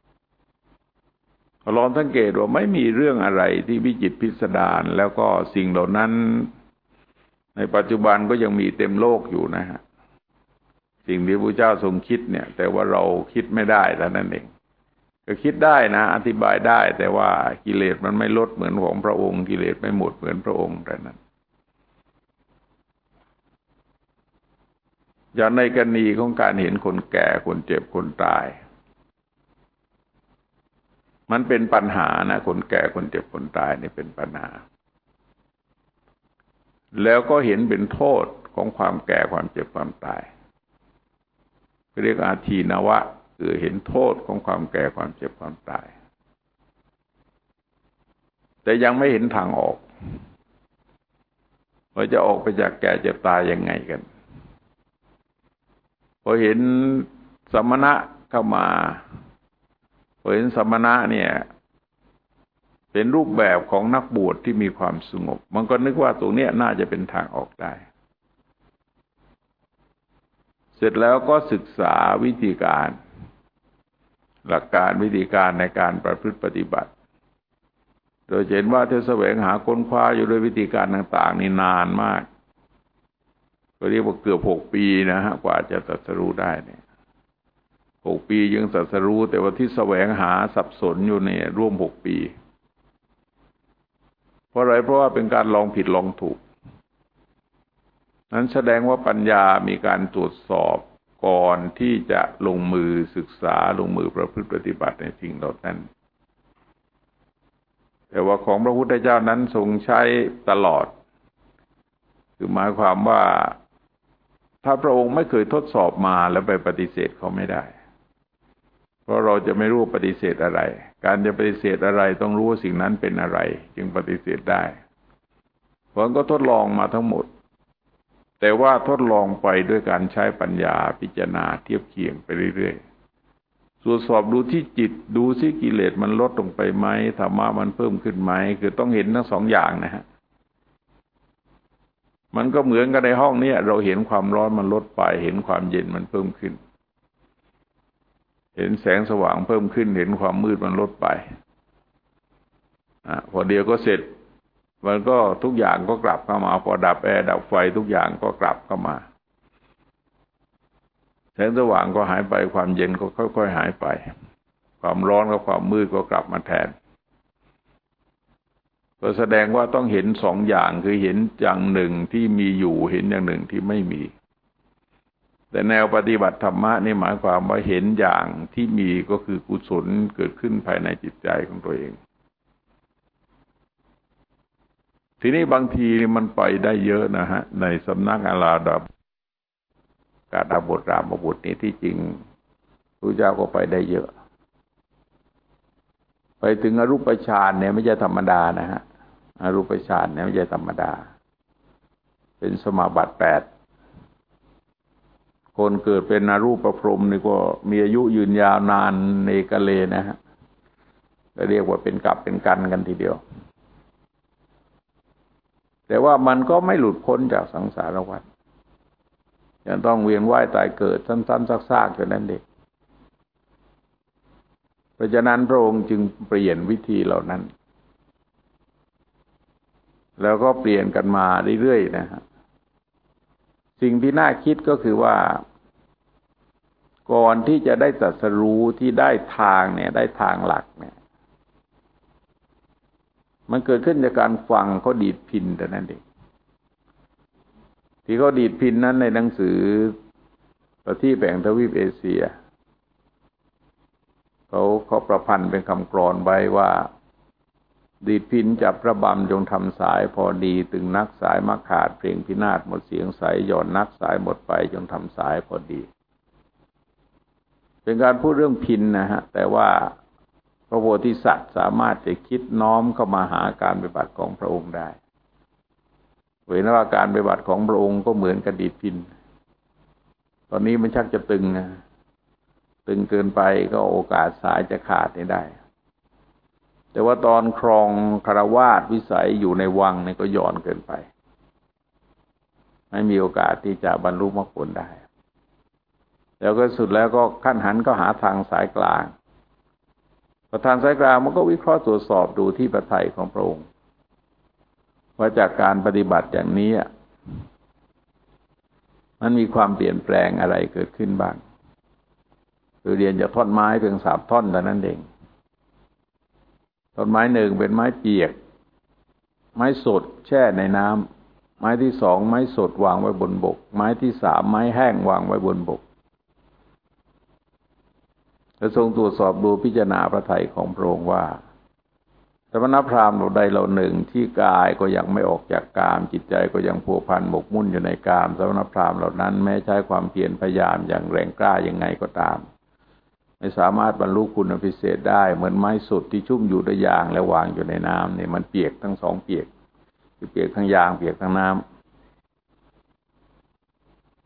ลองสังเกตว่าไม่มีเรื่องอะไรที่วิจิตรพิสดารแล้วก็สิ่งเหล่านั้นในปัจจุบันก็ยังมีเต็มโลกอยู่นะฮะสิ่งที่พระเจ้าทรงคิดเนี่ยแต่ว่าเราคิดไม่ได้เท่านั้นเองก็คิดได้นะอธิบายได้แต่ว่ากิเลสมันไม่ลดเหมือนของพระองค์กิเลสไม่หมดเหมือนพระองค์แต่นั้นอย่างในกรณีของการเห็นคนแก่คนเจ็บคนตายมันเป็นปัญหานะคนแก่คนเจ็บคนตายนี่เป็นปัญหาแล้วก็เห็นเป็นโทษของความแก่ความเจ็บความตายเรียกอาทีนวะคือเห็นโทษของความแก่ความเจ็บความตายแต่ยังไม่เห็นทางออกว่าจะออกไปจากแก่เจ็บตายยังไงกันพอเห็นสมณะเข้ามาพอเห็นสมณะเนี่ยเป็นรูปแบบของนักบวชที่มีความสงบมันก็นึกว่าตรงนี้น่าจะเป็นทางออกได้เสร็จแล้วก็ศึกษาวิธีการหลักการวิธีการในการประพฤติปฏิบัติโดยเห็นว่าเธอแสวงหาค้นคว้าอยู่ด้วยวิธีการต่างๆนี่นานมากก็เรียกว่าเกือบ6 ปีนะฮะกว่าจะตรัสรู้ได้เนี่ย6 ปียังตรัสรู้แต่ว่าที่แสวงหาสับสนอยู่เนี่ยร่วม6 ปีเพราะอะไรเพราะว่าเป็นการลองผิดลองถูกนั้นแสดงว่าปัญญามีการตรวจสอบก่อนที่จะลงมือศึกษาลงมือประพฤติปฏิบัติในสิ่งเหล่านั้นแต่ว่าของพระพุทธเจ้านั้นทรงใช้ตลอดคือหมายความว่าถ้าพระองค์ไม่เคยทดสอบมาแล้วไปปฏิเสธเขาไม่ได้เพราะเราจะไม่รู้ปฏิเสธอะไรการจะปฏิเสธอะไรต้องรู้ว่าสิ่งนั้นเป็นอะไรจึงปฏิเสธได้เพราะก็ทดลองมาทั้งหมดแต่ว่าทดลองไปด้วยการใช้ปัญญาพิจารณาเทียบเคียงไปเรื่อยๆตรวจสอบดูที่จิตดูซิกิเลสมันลดลงไปไหมธรรมะมันเพิ่มขึ้นไหมคือต้องเห็นทั้ง2 อย่างนะฮะมันก็เหมือนกันในห้องนี้เราเห็นความร้อนมันลดไปเห็นความเย็นมันเพิ่มขึ้นเห็นแสงสว่างเพิ่มขึ้นเห็นความมืดมันลดไปพอเดียวก็เสร็จมันก็ทุกอย่างก็กลับเข้ามาพอดับแอร์ดับไฟทุกอย่างก็กลับเข้ามาแสงสว่างก็หายไปความเย็นก็ค่อยๆหายไปความร้อนกับความมืดก็กลับมาแทนก็แสดงว่าต้องเห็น2 อย่างคือเห็นอย่างหนึ่งที่มีอยู่เห็นอย่างหนึ่งที่ไม่มีแต่แนวปฏิบัติธรรมะนี่หมายความว่าเห็นอย่างที่มีก็คือกุศลเกิดขึ้นภายในจิตใจของตัวเองทีนี้บางทีมันไปได้เยอะนะฮะในสำนักอาราดาการดาบทรามบุตรนี่ที่จริงพระเจ้าก็ไปได้เยอะไปถึงอรูปฌานเนี่ยไม่ใช่ธรรมดานะฮะอรูปฌานเนี่ยไม่ใช่ธรรมดาเป็นสมาบัติ8คนเกิดเป็นอรูปพรหมนี่ก็มีอายุยืนยาวนานเนกเลนะฮะก็เรียกว่าเป็นกับเป็นกันกันทีเดียวแต่ว่ามันก็ไม่หลุดพ้นจากสังสารวัฏยังต้องเวียนว่ายตายเกิดซ้ำๆซากๆอยู่นั่นเองเพราะฉะนั้นพระองค์จึงเปลี่ยนวิธีเหล่านั้นแล้วก็เปลี่ยนกันมาเรื่อยๆนะฮะสิ่งที่น่าคิดก็คือว่าก่อนที่จะได้ตรัสรู้ที่ได้ทางเนี่ยได้ทางหลักเนี่ยมันเกิดขึ้นจากการฟังเขาดีดพิณแต่นั้นเองที่เขาดีดพิณนั้นในหนังสือประทีปแห่งทวีปเอเชียเขาประพันธ์เป็นคำกลอนไว้ว่าดีดพิณจับพระบำจงทำสายพอดีตึงนักสายมักขาดเพลงพินาศหมดเสียงใสหย่อนนักสายหมดไปจงทำสายพอดีเป็นการพูดเรื่องพิณนะฮะแต่ว่าพระโพธิสัตว์สามารถจะคิดน้อมเข้ามาหาการปฏิบัติของพระองค์ได้เห็นว่าการปฏิบัติของพระองค์ก็เหมือนกับดีดพิณตอนนี้มันชักจะตึงเกินไปก็โอกาสสายจะขาดได้แต่ว่าตอนครองคฤหัสถ์วิสัยอยู่ในวังนี่ก็หย่อนเกินไปไม่มีโอกาสที่จะบรรลุมรรคผลได้แล้วก็สุดแล้วก็ขั้นหันก็หาทางสายกลางประธานสายกลางมันก็วิเคราะห์ตรวจสอบดูที่พระทัยของพระองค์ว่าจากการปฏิบัติอย่างนี้มันมีความเปลี่ยนแปลงอะไรเกิดขึ้นบ้างคือเรียนจากท่อนไม้เพียง3 ท่อนแต่นั้นเองต้นไม้หนึ่งเป็นไม้เปียกไม้สดแช่ในน้ำไม้ที่2ไม้สดวางไว้บนบกไม้ที่3ไม้แห้งวางไว้บนบกและทรงตรวจสอบดูพิจารณาพระทัยของพระองค์ว่าสมณพราหมณ์เหล่าใดเหล่าหนึ่งที่กายก็ยังไม่ออกจากกามจิตใจก็ยังพัวพันหมกมุ่นอยู่ในกามสมณพราหมณ์เหล่านั้นแม้ใช้ความเพียรพยายามอย่างแรงกล้ายังไงก็ตามไม่สามารถบรรลุคุณพิเศษได้เหมือนไม้สดที่ชุ่มอยู่ด้วยยางและวางอยู่ในน้ำเนี่ยมันเปียกทั้ง2เปียกคือเปียกทั้งยางเปียกทั้งน้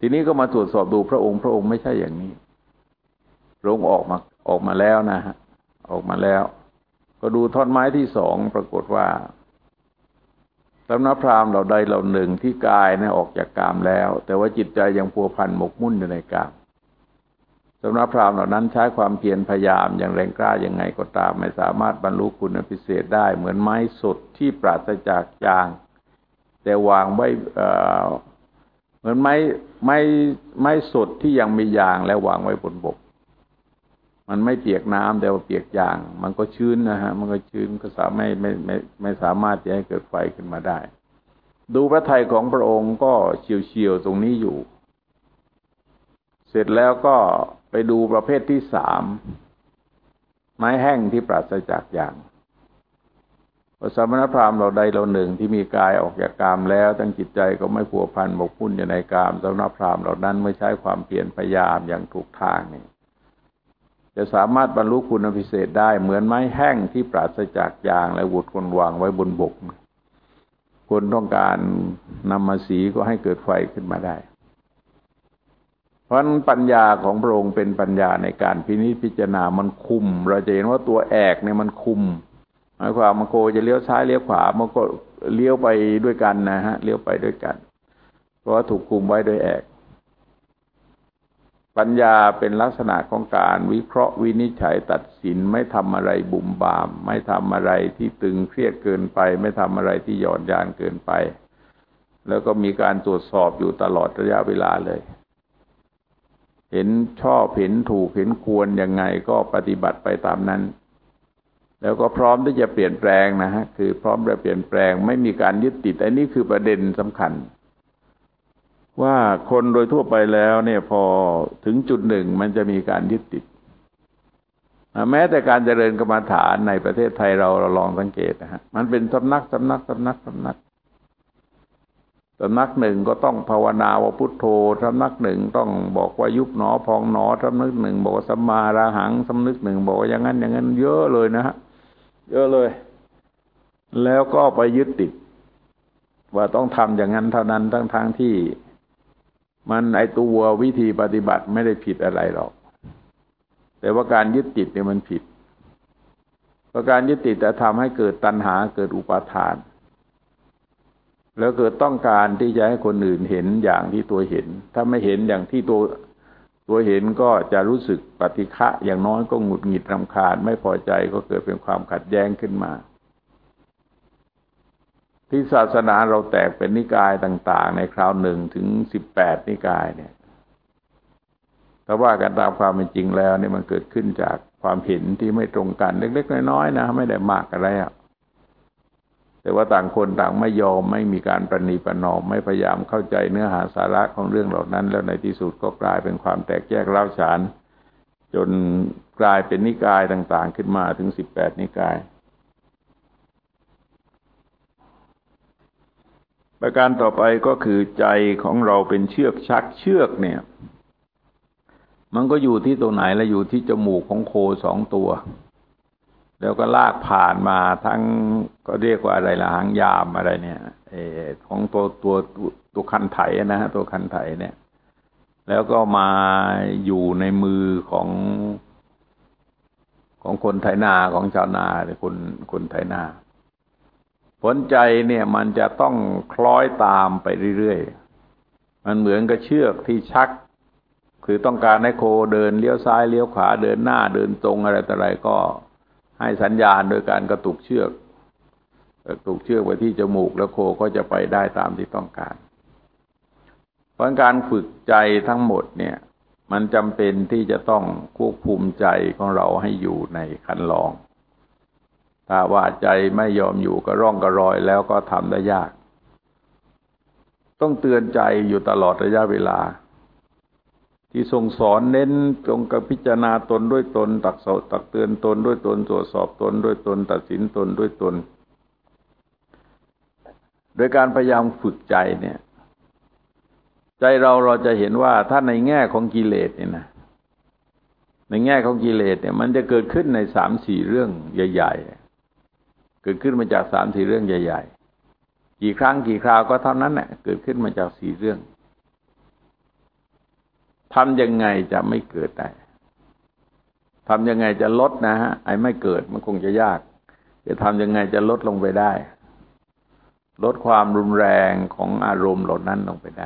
ทีนี้ก็มาตรวจสอบดูพระองค์ไม่ใช่อย่างนี้พระองค์ออกมาแล้วนะฮะออกมาแล้วก็ดูท่อนไม้ที่สองปรากฏว่าสำนักพราหมณ์เหล่าใดเหล่าหนึ่งที่กายเนี่ยออกจากกามแล้วแต่ว่าจิตใจยังพัวพันหมกมุ่นอยู่ในกามสำนักพราหมณ์เหล่านั้นใช้ความเพียรพยายามอย่างแรงกล้ายังไงก็ตามไม่สามารถบรรลุคุณพิเศษได้เหมือนไม้สดที่ปราศจากยางแต่วางไว้เหมือนไม้สดที่ยังมียางแล้ววางไว้บนบกมันไม่เปียกน้ำแต่ว่าเปียกยางมันก็ชื้นนะฮะมันก็ชื้นก็ไม่สามารถจะให้เกิดไฟขึ้นมาได้ดูพระทัยของพระองค์ก็เฉียวๆตรงนี้อยู่เสร็จแล้วก็ไปดูประเภทที่สามไม้แห้งที่ปราศจากยางสมณพราหมณ์เราใดเราหนึ่งที่มีกายออกจากกามแล้วทั้งจิตใจก็ไม่พัวพันหมกมุ่นอยู่ในกามสมณพราหมณ์เหล่านั้นไม่ใช้ความเพียรพยายามอย่างถูกทางนี่จะสามารถบรรลุคุณพิเศษได้เหมือนไม้แห้งที่ปราศจากยางและวุดคนวางไว้บนบกคนต้องการนำมาสีก็ให้เกิดไฟขึ้นมาได้เพราะปัญญาของพระองค์เป็นปัญญาในการพินิจพิจารณามันคุมเราจะเห็นว่าตัวแอกเนี่ยมันคุมหมายความมันโคจะเลี้ยวซ้ายเลี้ยวขวามันก็เลี้ยวไปด้วยกันนะฮะเลี้ยวไปด้วยกันเพราะว่าถูกคุมไว้โดยแอกปัญญาเป็นลักษณะของการวิเคราะห์วินิจฉัยตัดสินไม่ทำอะไรบุ่มบามไม่ทำอะไรที่ตึงเครียดเกินไปไม่ทำอะไรที่หย่อนยานเกินไปแล้วก็มีการตรวจสอบอยู่ตลอดระยะเวลาเลยเห็นชอบเห็นถูกเห็นควรยังไงก็ปฏิบัติไปตามนั้นแล้วก็พร้อมที่จะเปลี่ยนแปลงนะฮะคือพร้อมจะเปลี่ยนแปลงไม่มีการยึดติดอันนี้คือประเด็นสำคัญว่าคนโดยทั่วไปแล้วเนี่ยพอถึงจุดหนึ่งมันจะมีการยึดติดแม้แต่การเจริญกรรมฐานในประเทศไทยเราลองสังเกตนะฮะมันเป็นสำนักหนึ่งก็ต้องภาวนาว่าพุทโธสำนักหนึ่งต้องบอกว่ายุบหนอพองหนอสำนักหนึ่งบอกว่าสัมมาระหังสำนักหนึ่งบอกว่าอย่างนั้นเยอะเลยนะฮะเยอะเลยแล้วก็ไปยึดติดว่าต้องทำอย่างนั้นเท่านั้นทั้งที่มันไอตัววิธีปฏิบัติไม่ได้ผิดอะไรหรอกแต่ว่าการยึดติดเนี่ยมันผิดเพราะการยึดติดจะทำให้เกิดตัณหาเกิดอุปาทานแล้วเกิดต้องการที่จะให้คนอื่นเห็นอย่างที่ตัวเห็นถ้าไม่เห็นอย่างที่ตัวเห็นก็จะรู้สึกปฏิฆะอย่างน้อยก็หงุดหงิดรำคาญไม่พอใจก็เกิดเป็นความขัดแย้งขึ้นมาที่ศาสนาเราแตกเป็นนิกายต่างๆในคราวหนึ่งถึง18นิกายเนี่ยถ้าว่ากันตามความเป็นจริงแล้วเนี่ยมันเกิดขึ้นจากความเห็นที่ไม่ตรงกันเล็กๆน้อยๆนะไม่ได้มากอะไรอ่ะแต่ว่าต่างคนต่างไม่ยอมไม่มีการประนีประนอมไม่พยายามเข้าใจเนื้อหาสาระของเรื่องเหล่านั้นแล้วในที่สุดก็กลายเป็นความแตกแยกร้าวฉานจนกลายเป็นนิกายต่างๆขึ้นมาถึง18นิกายประการต่อไปก็คือใจของเราเป็นเชือกชักเชือกเนี่ยมันก็อยู่ที่ตรงไหนและอยู่ที่จมูกของโค2ตัวแล้วก็ลากผ่านมาทั้งก็เรียกว่าอะไรล่ะหางยามอะไรเนี่ยของตัวคันไถนะฮะตัวคันไถเนี่ยแล้วก็มาอยู่ในมือของคนไถนาของชาวนาหรือคนไถนาผลใจเนี่ยมันจะต้องคล้อยตามไปเรื่อยๆมันเหมือนกับเชือกที่ชักคือต้องการให้โคเดินเลี้ยวซ้ายเลี้ยวขวาเดินหน้าเดินตรงอะไรต่ออะไรก็ให้สัญญาณโดยการกระตุกเชือกไปที่จมูกแล้วโคก็จะไปได้ตามที่ต้องการเพราะการฝึกใจทั้งหมดเนี่ยมันจำเป็นที่จะต้องควบคุมใจของเราให้อยู่ในคันลองถ้าว่าใจไม่ยอมอยู่ก็ร่องกระรอยแล้วก็ทำได้ยากต้องเตือนใจอยู่ตลอดระยะเวลาที่ทรงสอนเน้นจงกพิจารณาตนด้วยตนตักเตือนตนด้วยตนตรวจสอบตนด้วยตนตัดสินตนด้วยตนโดยการพยายามฝึกใจเนี่ยใจเราจะเห็นว่าถ้าในแง่ของกิเลสเนี่ยนะในแง่ของกิเลสเนี่ยมันจะเกิดขึ้นใน 3-4 เรื่องใหญ่ๆเกิดขึ้นมาจาก 3-4 เรื่องใหญ่ๆกี่ครั้งกี่คราวก็เท่านั้นแหละเกิดขึ้นมาจาก4เรื่องทำยังไงจะไม่เกิดได้ทำยังไงจะลดนะฮะไอ้ไม่เกิดมันคงจะยากจะทำยังไงจะลดลงไปได้ลดความรุนแรงของอารมณ์เหล่านั้นลงไปได้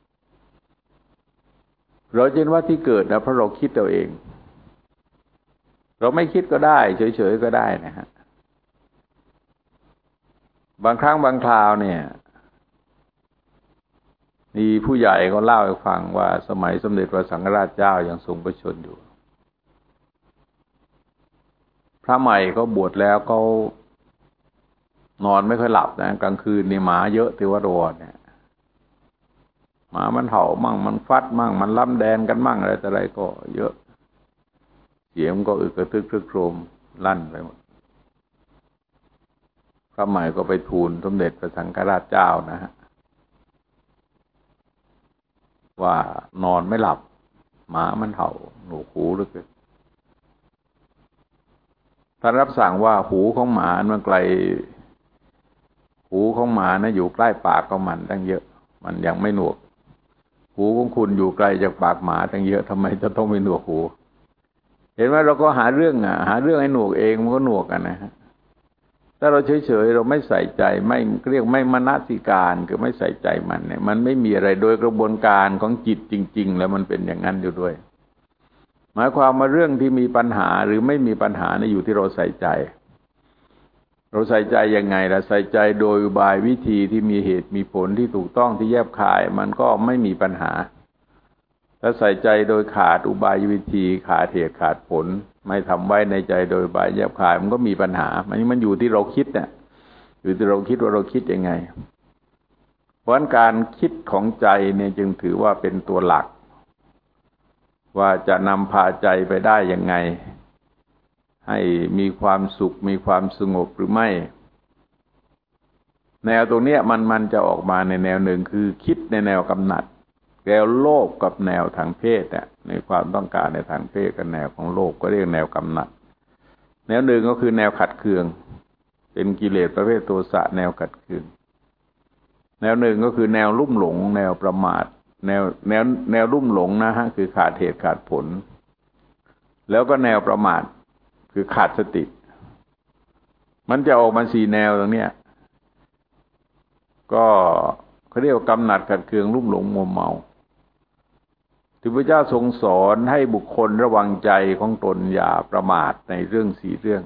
เราเห็นว่าที่เกิดนะเพราะเราคิดเอาเองเราไม่คิดก็ได้เฉยๆก็ได้นะฮะบางครั้งบางคราวเนี่ยมีผู้ใหญ่เขาเล่าให้ฟังว่าสมัยสมเด็จพระสังฆราชเจ้ายังทรงพระชนม์อยู่พระใหม่เขาบวชแล้วเขานอนไม่ค่อยหลับนะกลางคืนนี่หมาเยอะที่วัดวรเนี่ยหมามันเห่ามั่งมันฟัดมั่งมันล้ำแดนกันมั่งอะไรแต่อะไรก็เยอะเสียงก็อึกกระทึกครึกโครมลั่นไปหมดพระใหม่ก็ไปทูลสมเด็จพระสังฆราชเจ้านะฮะว่านอนไม่หลับหมามันเห่าหนวกหูเหลือเกินท่านรับสั่งว่าหูของหมามันไกลหูของหมานะอยู่ใกล้ปากของมันตั้งเยอะมันยังไม่หนวกหูของคุณอยู่ไกลจากปากหมาตั้งเยอะทำไมจะต้องไม่หนวกหูเห็นไหมเราก็หาเรื่องให้หนวกเองมันก็หนวกกันนะฮะถ้าเราเฉยๆเราไม่ใส่ใจไม่เรียกไม่มนสิการคือไม่ใส่ใจมันเนี่ยมันไม่มีอะไรโดยกระบวนการของจิตจริงๆแล้วมันเป็นอย่างนั้นอยู่ด้วยหมายความว่าเรื่องที่มีปัญหาหรือไม่มีปัญหาเนี่ยอยู่ที่เราใส่ใจเราใส่ใจยังไงล่ะใส่ใจโดยอุบายวิธีที่มีเหตุมีผลที่ถูกต้องที่แยบคายมันก็ไม่มีปัญหาถ้าใส่ใจโดยขาดอุบายวิธีขาดเหตุขาดผลไม่ทำไว้ในใจโดยอุบายแยบคายมันก็มีปัญหามันอยู่ที่เราคิดเนี่ยอยู่ที่เราคิดว่าเราคิดยังไงเพราะการคิดของใจเนี่ยจึงถือว่าเป็นตัวหลักว่าจะนำพาใจไปได้ยังไงให้มีความสุขมีความสงบหรือไม่แนวตรงนี้มันจะออกมาในแนวหนึ่งคือคิดในแนวกำหนัดแนวโลภกับแนวทางเพศเนี่ยในความต้องการในทางเพศกับแนวของโลภก็เรียกแนวกำหนัดแนวหนึ่งก็คือแนวขัดเคืองเป็นกิเลสประเภทโทสะแนวขัดเคืองแนวหนึ่งก็คือแนวลุ่มหลงแนวประมาทแนวลุ่มหลงนะฮะคือขาดเหตุขาดผลแล้วก็แนวประมาทคือขาดสติมันจะออกมาสี่แนวตรงเนี้ยก็เขาเรียกว่ากำหนัดขัดเคืองลุ่มหลงมัวเมาที่พระเจ้าทรงสอนให้บุคคลระวังใจของตนอย่าประมาทในเรื่องสี่เรื่อง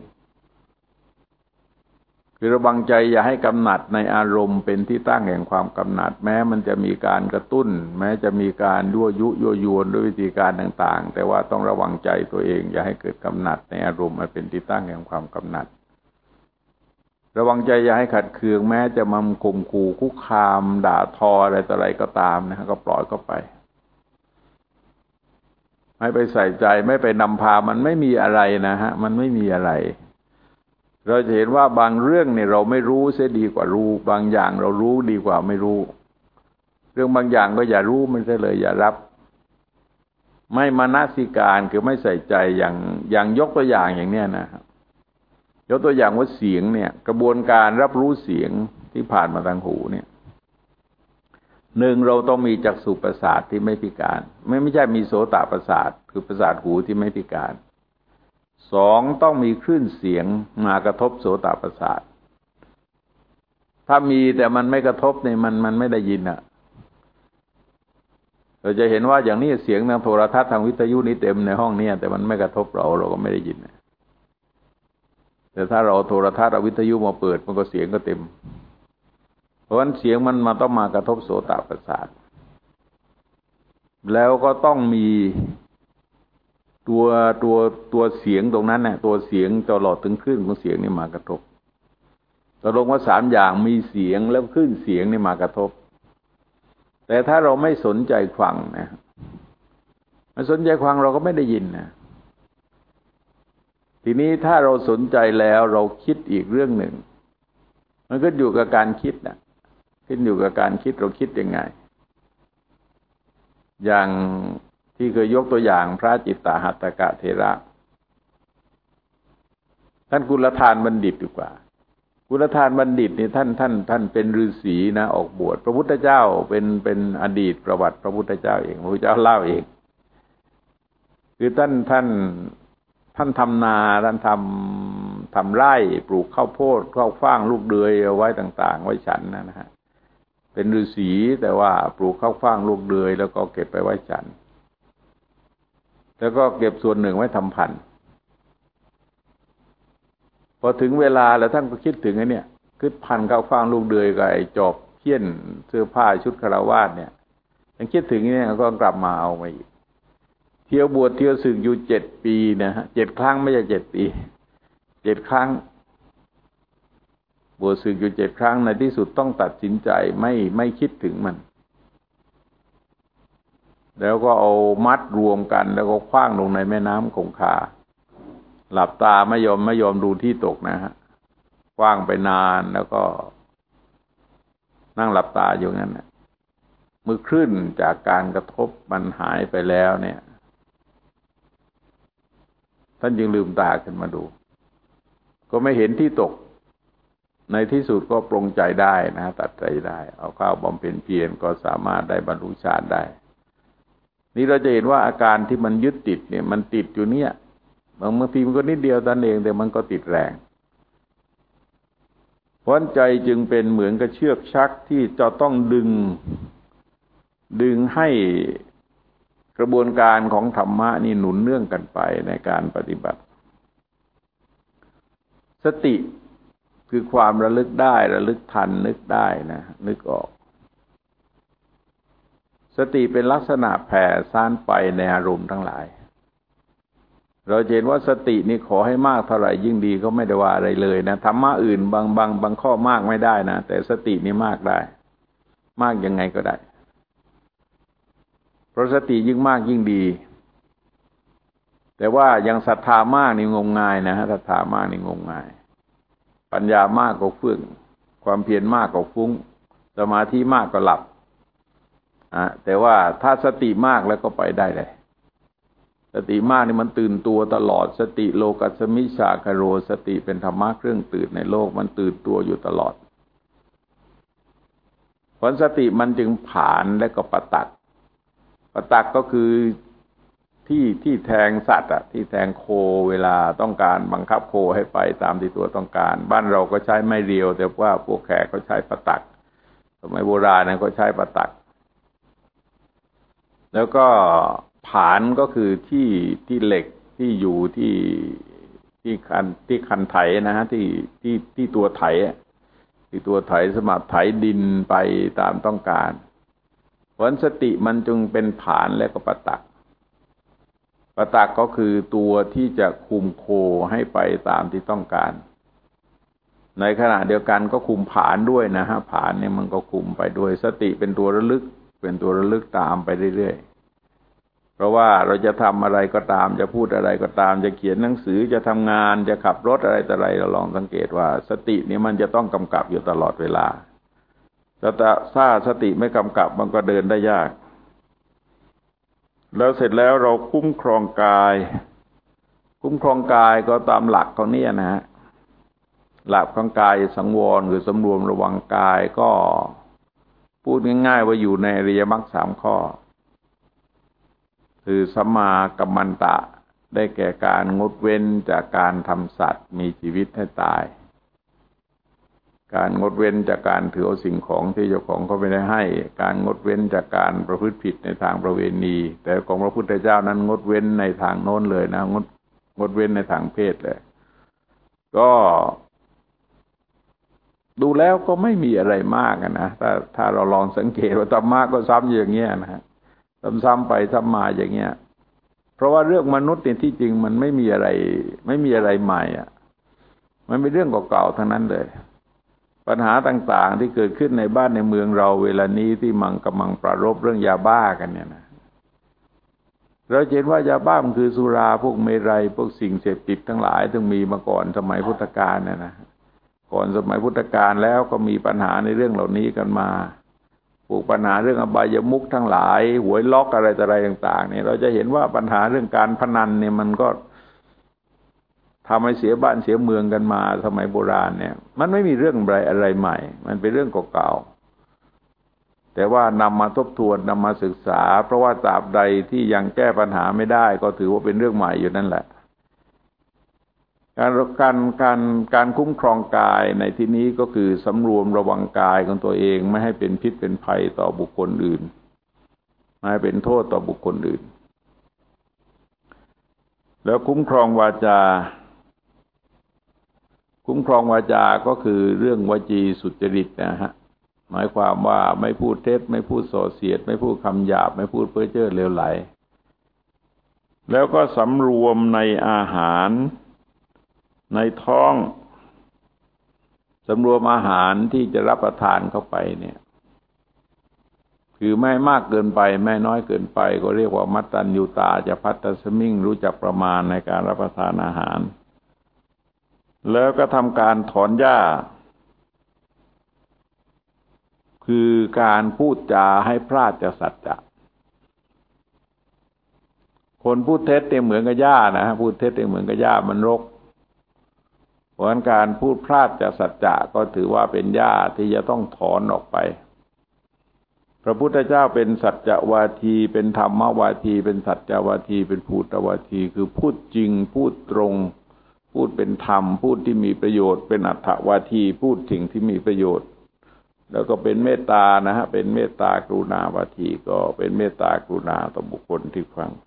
คือระวังใจอย่าให้กำหนัดในอารมณ์เป็นที่ตั้งแห่งความกำหนัดแม้มันจะมีการกระตุ้นแม้จะมีการยั่วยุยั่วยวนด้วยวิธีการต่างๆแต่ว่าต้องระวังใจตัวเองอย่าให้เกิดกำหนัดในอารมณ์มาเป็นที่ตั้งแห่งความกำหนัดระวังใจอย่าให้ขัดเคืองแม้จะมาข่มขู่คุกคามด่าทออะไรต่ออะไรก็ตามนะก็ปล่อยก็ไปไม่ไปใส่ใจไม่ไปนำพามันไม่มีอะไรนะฮะมันไม่มีอะไรเราจะเห็นว่าบางเรื่องเนี่ยเราไม่รู้เสียดีกว่ารู้บางอย่างเรารู้ดีกว่าไม่รู้เรื่องบางอย่างก็อย่ารู้มันซะเลยอย่ารับไม่มนสิการคือไม่ใส่ใจอย่างยกตัวอย่างอย่างเนี้ยนะครับยกตัวอย่างว่าเสียงเนี่ยกระบวนการรับรู้เสียงที่ผ่านมาทางหูเนี่ยหนึ่งเราต้องมีจักษุประสาทที่ไม่พิการไม่ใช่มีโสตประสาทคือประสาทหูที่ไม่พิการสองต้องมีคลื่นเสียงมากระทบโสตประสาทถ้ามีแต่มันไม่กระทบเนี่ยมันไม่ได้ยินอ่ะเราจะเห็นว่าอย่างนี้เสียงทางโทรทัศน์ทางวิทยุนี่เต็มในห้องนี้แต่มันไม่กระทบเราก็ไม่ได้ยินแต่ถ้าเราโทรทัศน์เอาวิทยุมาเปิดมันก็เสียงก็เต็มเพราะฉะนั้นเสียงมันมาต้องมากระทบโสตประสาทแล้วก็ต้องมีตัวเสียงตรงนั้นเนี่ยตัวเสียงตลอดถึงคลื่นของเสียงนี่มากระทบตกลงว่าสามอย่างมีเสียงแล้วคลื่นเสียงนี่มากระทบแต่ถ้าเราไม่สนใจฟังนะไม่สนใจฟังเราก็ไม่ได้ยินนะทีนี้ถ้าเราสนใจแล้วเราคิดอีกเรื่องหนึ่งมันก็อยู่กับการคิดนะขึ้นอยู่กับการคิดเราคิดยังไงอย่างที่เคยยกตัวอย่างพระจิตตหัตถกเถระท่านกุลธานบัณฑิตดีกว่ากุลธานบัณฑิตนี่ท่านเป็นฤาษีนะออกบวชพระพุทธเจ้าเป็นอดีตประวัติพระพุทธเจ้าเองพระพุทธเจ้าเล่าเองคือท่านทำนาท่านทำไร่ปลูกข้าวโพดข้าวฟ่างลูกเดือยเอาไว้ต่างๆไว้ฉันนะฮะเป็นฤาษีแต่ว่าปลูกข้าวฟ่างลูกเดือยแล้วก็เก็บไปไว้ฉันแล้วก็เก็บส่วนหนึ่งไว้ทำพันธุ์พอถึงเวลาแล้วท่านก็คิดถึงไอ้เนี่ยคิดพันธุ์ข้าวฟ่างลูกเดือยกับไอ้จอบเขี้ยนเสื้อผ้าชุดคฤหัสถ์เนี่ยยังคิดถึงเนี่ยก็กลับมาเอามาอีกเที่ยวบวชเที่ยวศึกอยู่7 ปีนะฮะ7 ครั้งไม่ใช่7 ปี7 ครั้งบวชศึกอยู่7 ครั้งในที่สุดต้องตัดสินใจไม่คิดถึงมันแล้วก็เอามัดรวมกันแล้วก็ขว้างลงในแม่น้ำคงคาหลับตาไม่ยอมดูที่ตกนะฮะขว้างไปนานแล้วก็นั่งหลับตาอยู่งั้นนะเมื่อคลื่นจากการกระทบมันหายไปแล้วเนี่ยท่านจึงลืมตาขึ้นมาดูก็ไม่เห็นที่ตกในที่สุดก็ปรงใจได้นะตัดใจได้เอาเข้าบำเพ็ญเพียรก็สามารถได้บรรลุฌานได้นี่เราจะเห็นว่าอาการที่มันยึดติดเนี่ยมันติดอยู่เนี่ยบางทีมันก็นิดเดียวนั่นเองแต่มันก็ติดแรงเพราะใจจึงเป็นเหมือนกับเชือกชักที่จะต้องดึงให้กระบวนการของธรรมะนี่หนุนเนื่องกันไปในการปฏิบัติสติคือความระลึกได้ระลึกทันนึกได้นะนึกออกสติเป็นลักษณะแผ่ซ่านไปในอารมณ์ทั้งหลายเราเห็นว่าสตินี่ขอให้มากเท่าไหร่ยิ่งดีก็ไม่ได้ว่าอะไรเลยนะธรรมะอื่นบางข้อมากไม่ได้นะแต่สตินี่มากได้มากยังไงก็ได้เพราะสติยิ่งมากยิ่งดีแต่ว่ายังศรัทธามากนี่งมงายนะฮะศรัทธามากนี่งมงายปัญญามากก็เฟื่องความเพียรมากก็ฟุ้งสมาธิมากก็หลับแต่ว่าถ้าสติมากแล้วก็ไปได้เลยสติมากนี่มันตื่นตัวตลอดสติโลกัสสมิชาคโรสติเป็นธรรมะเครื่องตื่นในโลกมันตื่นตัวอยู่ตลอดผลสติมันจึงผานและก็ปตักก็คือที่แทงสัตว์ที่แทงโคเวลาต้องการบังคับโคให้ไปตามที่ตัวต้องการบ้านเราก็ใช้ไม้เรียวแต่ว่าพวกแขกเขาใช้ปตักสมัยโบราณนะก็ใช้ปตักแล้วก็ผานก็คือที่เหล็กที่อยู่ที่คันไถนะฮะที่ตัวไถที่ตัวไถสมัครไถดินไปตามต้องการผลสติมันจึงเป็นผานและก็ปตักก็คือตัวที่จะคุมโคให้ไปตามที่ต้องการในขณะเดียวกันก็คุมผานด้วยนะฮะผานเนี่ยมันก็คุมไปด้วยสติเป็นตัวระลึกตามไปเรื่อยๆเพราะว่าเราจะทำอะไรก็ตามจะพูดอะไรก็ตามจะเขียนหนังสือจะทำงานจะขับรถอะไรแต่ไรเราลองสังเกตว่าสตินี่มันจะต้องกำกับอยู่ตลอดเวลาแต่ถ้าสติไม่กำกับมันก็เดินได้ยากแล้วเสร็จแล้วเราคุ้มครองกายก็ตามหลักของเนี่ยนะฮะหลักของกายสังวรหรือสำรวมระวังกายก็พูดง่ายๆว่าอยู่ในอริยมรรค3 ข้อคือสัมมากัมมันตะได้แก่การงดเว้นจากการทำสัตว์มีชีวิตให้ตายการงดเว้นจากการถือเอาสิ่งของที่เจ้าของเขาไม่ได้ให้การงดเว้นจากการประพฤติผิดในทางประเวณีแต่ของพระพุทธเจ้านั้นงดเว้นในทางโน้นเลยนะงดเว้นในทางเพศเลยก็ดูแล้วก็ไม่มีอะไรมากนะถ้าเราลองสังเกตว่าธรรมะก็ซ้ำอย่างเงี้ยนะฮะซ้ำไปซ้ำมาอย่างเงี้ยเพราะว่าเรื่องมนุษย์เนี่ยที่จริงมันไม่มีอะไรใหม่มันเป็นเรื่องเก่าๆทั้งนั้นเลยปัญหาต่างๆที่เกิดขึ้นในบ้านในเมืองเราเวลานี้ที่กำลังปรารภเรื่องยาบ้ากันเนี่ยนะเราเห็นว่ายาบ้ามันคือสุราพวกเมรัยพวกสิ่งเสพติดทั้งหลายที่มีมาก่อนสมัยพุทธกาลนะก่อนสมัยพุทธกาลแล้วก็มีปัญหาในเรื่องเหล่านี้กันมาพวกปัญหาเรื่องอบายมุขทั้งหลายหวยล็อกอะไรต่างๆเนี่ยเราจะเห็นว่าปัญหาเรื่องการพนันเนี่ยมันก็ทำให้เสียบ้านเสียเมืองกันมาสมัยโบราณเนี่ยมันไม่มีเรื่องอะไรใหม่มันเป็นเรื่องเก่าๆแต่ว่านำมาทบทวนนำมาศึกษาเพราะว่าตราบใดที่ยังแก้ปัญหาไม่ได้ก็ถือว่าเป็นเรื่องใหม่อยู่นั่นแหละการคุ้มครองกายในที่นี้ก็คือสำรวมระวังกายของตัวเองไม่ให้เป็นพิษเป็นภัยต่อบุคคลอื่นไม่ให้เป็นโทษต่อบุคคลอื่นแล้วคุ้มครองวาจาคุ้มครองวาจาก็คือเรื่องวจีสุจริตนะฮะหมายความว่าไม่พูดเท็จไม่พูดส่อเสียดไม่พูดคำหยาบไม่พูดเพ้อเจ้อเลวไหลแล้วก็สำรวมในอาหารในท้องสำรวมอาหารที่จะรับประทานเข้าไปเนี่ยคือไม่มากเกินไปไม่น้อยเกินไปก็เรียกว่ามัตตัญญูตาจะพัตตสมิงรู้จักประมาณในการรับประทานอาหารแล้วก็ทำการถอนหญ้าคือการพูดจาให้พลาดจากสัจจะคนพูดเท็จเนี่ยเหมือนกับหญ้านะพูดเท็จเนี่ยเหมือนกับหญ้ามันรกเพราะฉะนั้นการพูดพลาดจากสัจจะก็ถือว่าเป็นหญ้าที่จะต้องถอนออกไปพระพุทธเจ้าเป็นสัจจวาทีเป็นธรรมวาทีเป็นสัจจวาทีเป็นภูตวาทีคือพูดจริงพูดตรงพูดเป็นธรรมพูดที่มีประโยชน์เป็นอัตถวาทีพูดสิ่งที่มีประโยชน์แล้วก็เป็นเมตตานะฮะเป็นเมตตากรุณาวาทีก็เป็นเมตตากรุณาต่อบุคคลที่ฟัง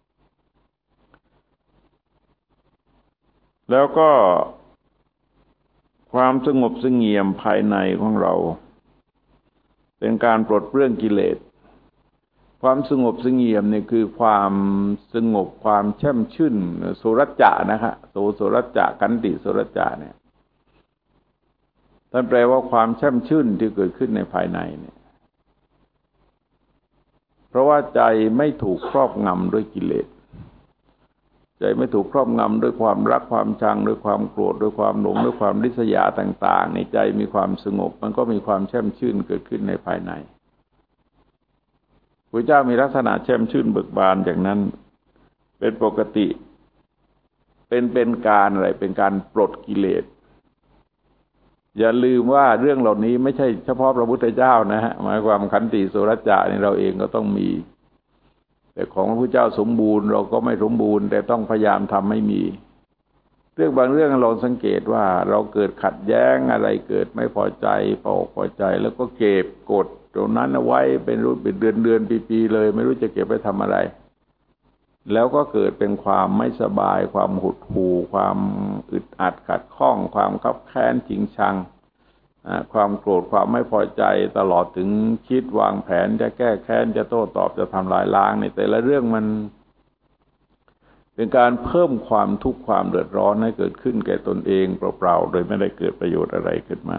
แล้วก็ความสงบเสงี่ยมภายในของเราเป็นการปลดเปลื้องกิเลสความสงบเสงี่ยมเนี่ยคือความสงบความแช่มชื่นโสรัจจะนะฮะโสรัจจะขันติโสรัจจะเนี่ยท่านแปลว่าความแช่มชื่นที่เกิดขึ้นในภายในเนี่ยเพราะว่าใจไม่ถูกครอบงำด้วยกิเลสใจไม่ถูกครอบงำด้วยความรักความชังด้วยความโกรธด้วยความหลงด้วยความริษยาต่างๆในใจมีความสงบมันก็มีความแช่มชื่นเกิดขึ้นในภายในพระเจ้ามีลักษณะแช่มชื่นเบิกบานอย่างนั้นเป็นปกติเป็นการอะไรเป็นการปลดกิเลสอย่าลืมว่าเรื่องเหล่านี้ไม่ใช่เฉพาะพระพุทธเจ้านะฮะหมายความขันติโสรัจจะนี่เราเองก็ต้องมีแต่ของพระพุทธเจ้าสมบูรณ์เราก็ไม่สมบูรณ์แต่ต้องพยายามทำให้มีเรื่องบางเรื่องเราสังเกตว่าเราเกิดขัดแย้งอะไรเกิดไม่พอใจพอใจแล้วก็เก็บกดตรงนั้นเอาไว้เป็นเดือนปีๆเลยไม่รู้จะเก็บไปทำอะไรแล้วก็เกิดเป็นความไม่สบายความหดหู่ความอึดอัดขัดข้องความคับแค้นจริงชังความโกรธความไม่พอใจตลอดถึงคิดวางแผนจะแก้แค้นจะโต้ตอบจะทำลายล้างในแต่ละเรื่องมันเป็นการเพิ่มความทุกข์ความเดือดร้อนให้เกิดขึ้นแก่ตนเองเปล่าๆโดยไม่ได้เกิดประโยชน์อะไรขึ้นมา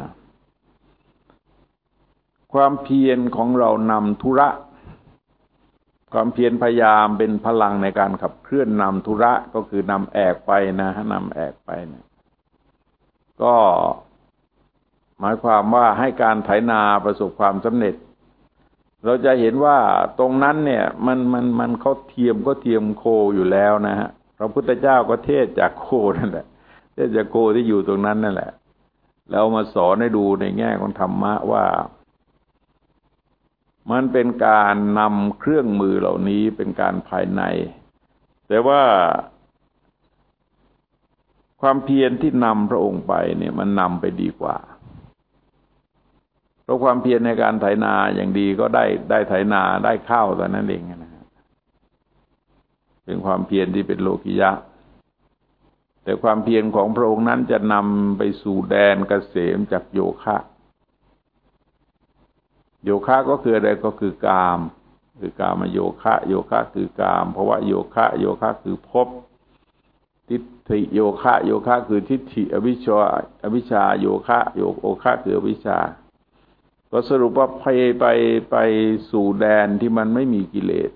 ความเพียรของเรานำธุระความเพียรพยายามเป็นพลังในการขับเคลื่อนนำธุระก็คือนำแอกไปนะนำแอกไปเนี่ยก็หมายความว่าให้การไถนาประสบความสำเร็จเราจะเห็นว่าตรงนั้นเนี่ยมันเขาเทียมโคอยู่แล้วนะฮะพระพุทธเจ้าก็เทศจากโคนั่นแหละเทศจากโคที่อยู่ตรงนั้นนั่นแหละแล้วมาสอนให้ดูในแง่ของธรรมะว่ามันเป็นการนำเครื่องมือเหล่านี้เป็นการภายในแต่ว่าความเพียรที่นำพระองค์ไปเนี่ยมันนำไปดีกว่าเพราะความเพียรในการไถนาอย่างดีก็ได้ไถนาได้ข้าวแต่นั้นเองนะฮะเป็นความเพียรที่เป็นโลกิยะแต่ความเพียรของพระองค์นั้นจะนำไปสู่แดนเกษมจากโยคะโยคะก็คืออะไรก็คือกามคือกามโยคะโยคะคือกามเพราะว่าโยคะคือภพทิฏฐิโยคะคือทิฏฐิอวิชชาโยคะคืออวิชชาก็สรุปว่าไปสู่แดนที่มันไม่มีกิเลส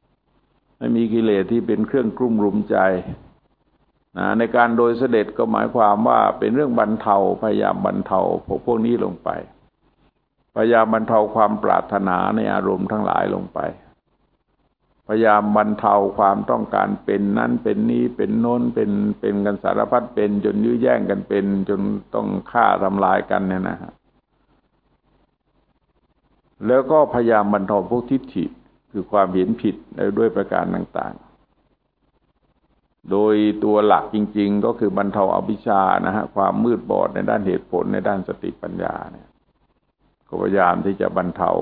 ที่เป็นเครื่องกลุ่มรุมใจในการโดยเสด็จก็หมายความว่าเป็นเรื่องบรรเทาพยายามบรรเทาพวกนี้ลงไปพยายามบรรเทาความปรารถนาในอารมณ์ทั้งหลายลงไปพยายามบรรเทาความต้องการเป็นนั้นเป็นนี้เป็นโน้นเป็นกันสารพัดเป็นจนยื้อแย่งกันเป็นจนต้องฆ่าทำลายกันเนี่ยนะฮะแล้วก็พยายามบรรเทาพวกทิฏฐิคือความเห็นผิดด้วยประการต่างๆโดยตัวหลักจริงๆก็คือบรรเทาอวิชชานะฮะความมืดบอดในด้านเหตุผลในด้านสติปัญญาเนี่ยก็พยายามที่จะบรรเทา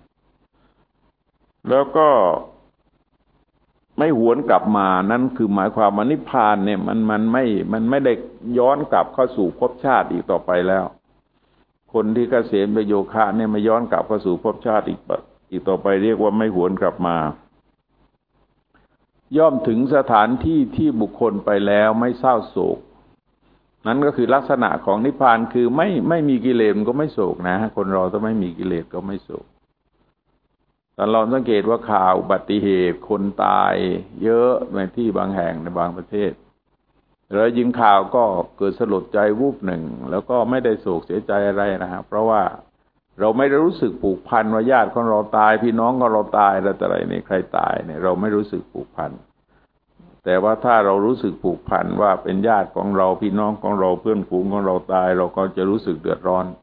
แล้วก็ไม่หวนกลับมานั่นคือหมายความว่านิพพานเนี่ยมันไม่ได้ย้อนกลับเข้าสู่ภพชาติอีกต่อไปแล้วคนที่เกษมประโยคะเนี่ยไม่ย้อนกลับเข้าสู่ภพชาติอีกต่อไปเรียกว่าไม่หวนกลับมาย่อมถึงสถานที่ที่บุคคลไปแล้วไม่เศร้าโศกนั้นก็คือลักษณะของนิพพานคือไม่มีกิเลสก็ไม่โศกนะคนเราถ้าไม่มีกิเลสก็ไม่โศกแต่เราสังเกตว่าข่าวอุบัติเหตุคนตายเยอะในที่บางแห่งในบางประเทศแล้วยิงข่าวก็เกิดสลดใจวูบหนึ่งแล้วก็ไม่ได้โศกเสียใจอะไรนะครับเพราะว่าเราไม่ได้รู้สึกผูกพันว่าญาติของเราตายพี่น้องของเราตายอะไรเนี่ยใครตายเนี่ยเราไม่รู้สึกผูกพันแต่ว่าถ้าเรารู้สึกผูกพันว่าเป็นญาติของเราพี่น้องของเราเพื่อนฝูงของเราตายเราก็จะรู้สึกเดือดร้อน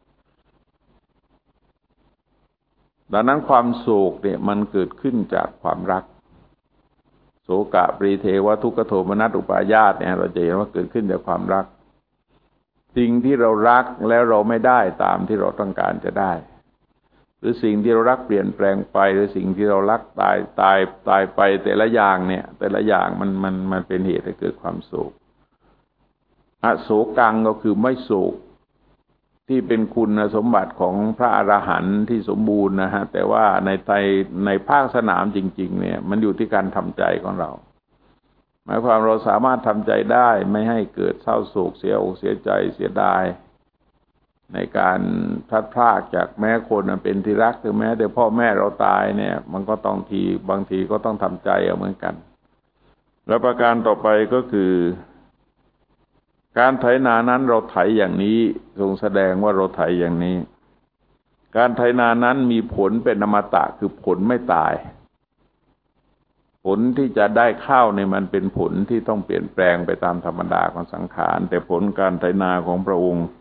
ดังนั้นความโศกเนี่ยมันเกิดขึ้นจากความรักโศกะปรีเทวทุกขโทมนัสอุปาญาตเนี่ยเราจะเห็นว่าเกิดขึ้นจากความรักสิ่งที่เรารักแล้วเราไม่ได้ตามที่เราต้องการจะได้หรือสิ่งที่เรารักเปลี่ยนแปลงไปหรือสิ่งที่เรารักตายไปแต่ละอย่างเนี่ยแต่ละอย่างมันเป็นเหตุให้เกิดความโศกอโศกังก็คือไม่โศกที่เป็นคุณสมบัติของพระอรหันต์ที่สมบูรณ์นะฮะแต่ว่าในภาคสนามจริงๆเนี่ยมันอยู่ที่การทำใจของเราหมายความเราสามารถทำใจได้ไม่ให้เกิดเศร้าโศกเสียอกเสียใจเสียดายในการพลัดพรากจากแม้คนเป็นที่รักหรือแม้แต่พ่อแม่เราตายเนี่ยมันก็ต้องบางทีก็ต้องทำใจเหมือนกันแล้วประการต่อไปก็คือการไถนานั้นเราไถอย่างนี้ทรงแสดงว่าเราไถอย่างนี้การไถนานั้นมีผลเป็นอมตะคือผลไม่ตายผลที่จะได้ข้าวเนี่ยมันเป็นผลที่ต้องเปลี่ยนแปลงไปตามธรรมดาของสังขารแต่ผลการไถนาของพระองค์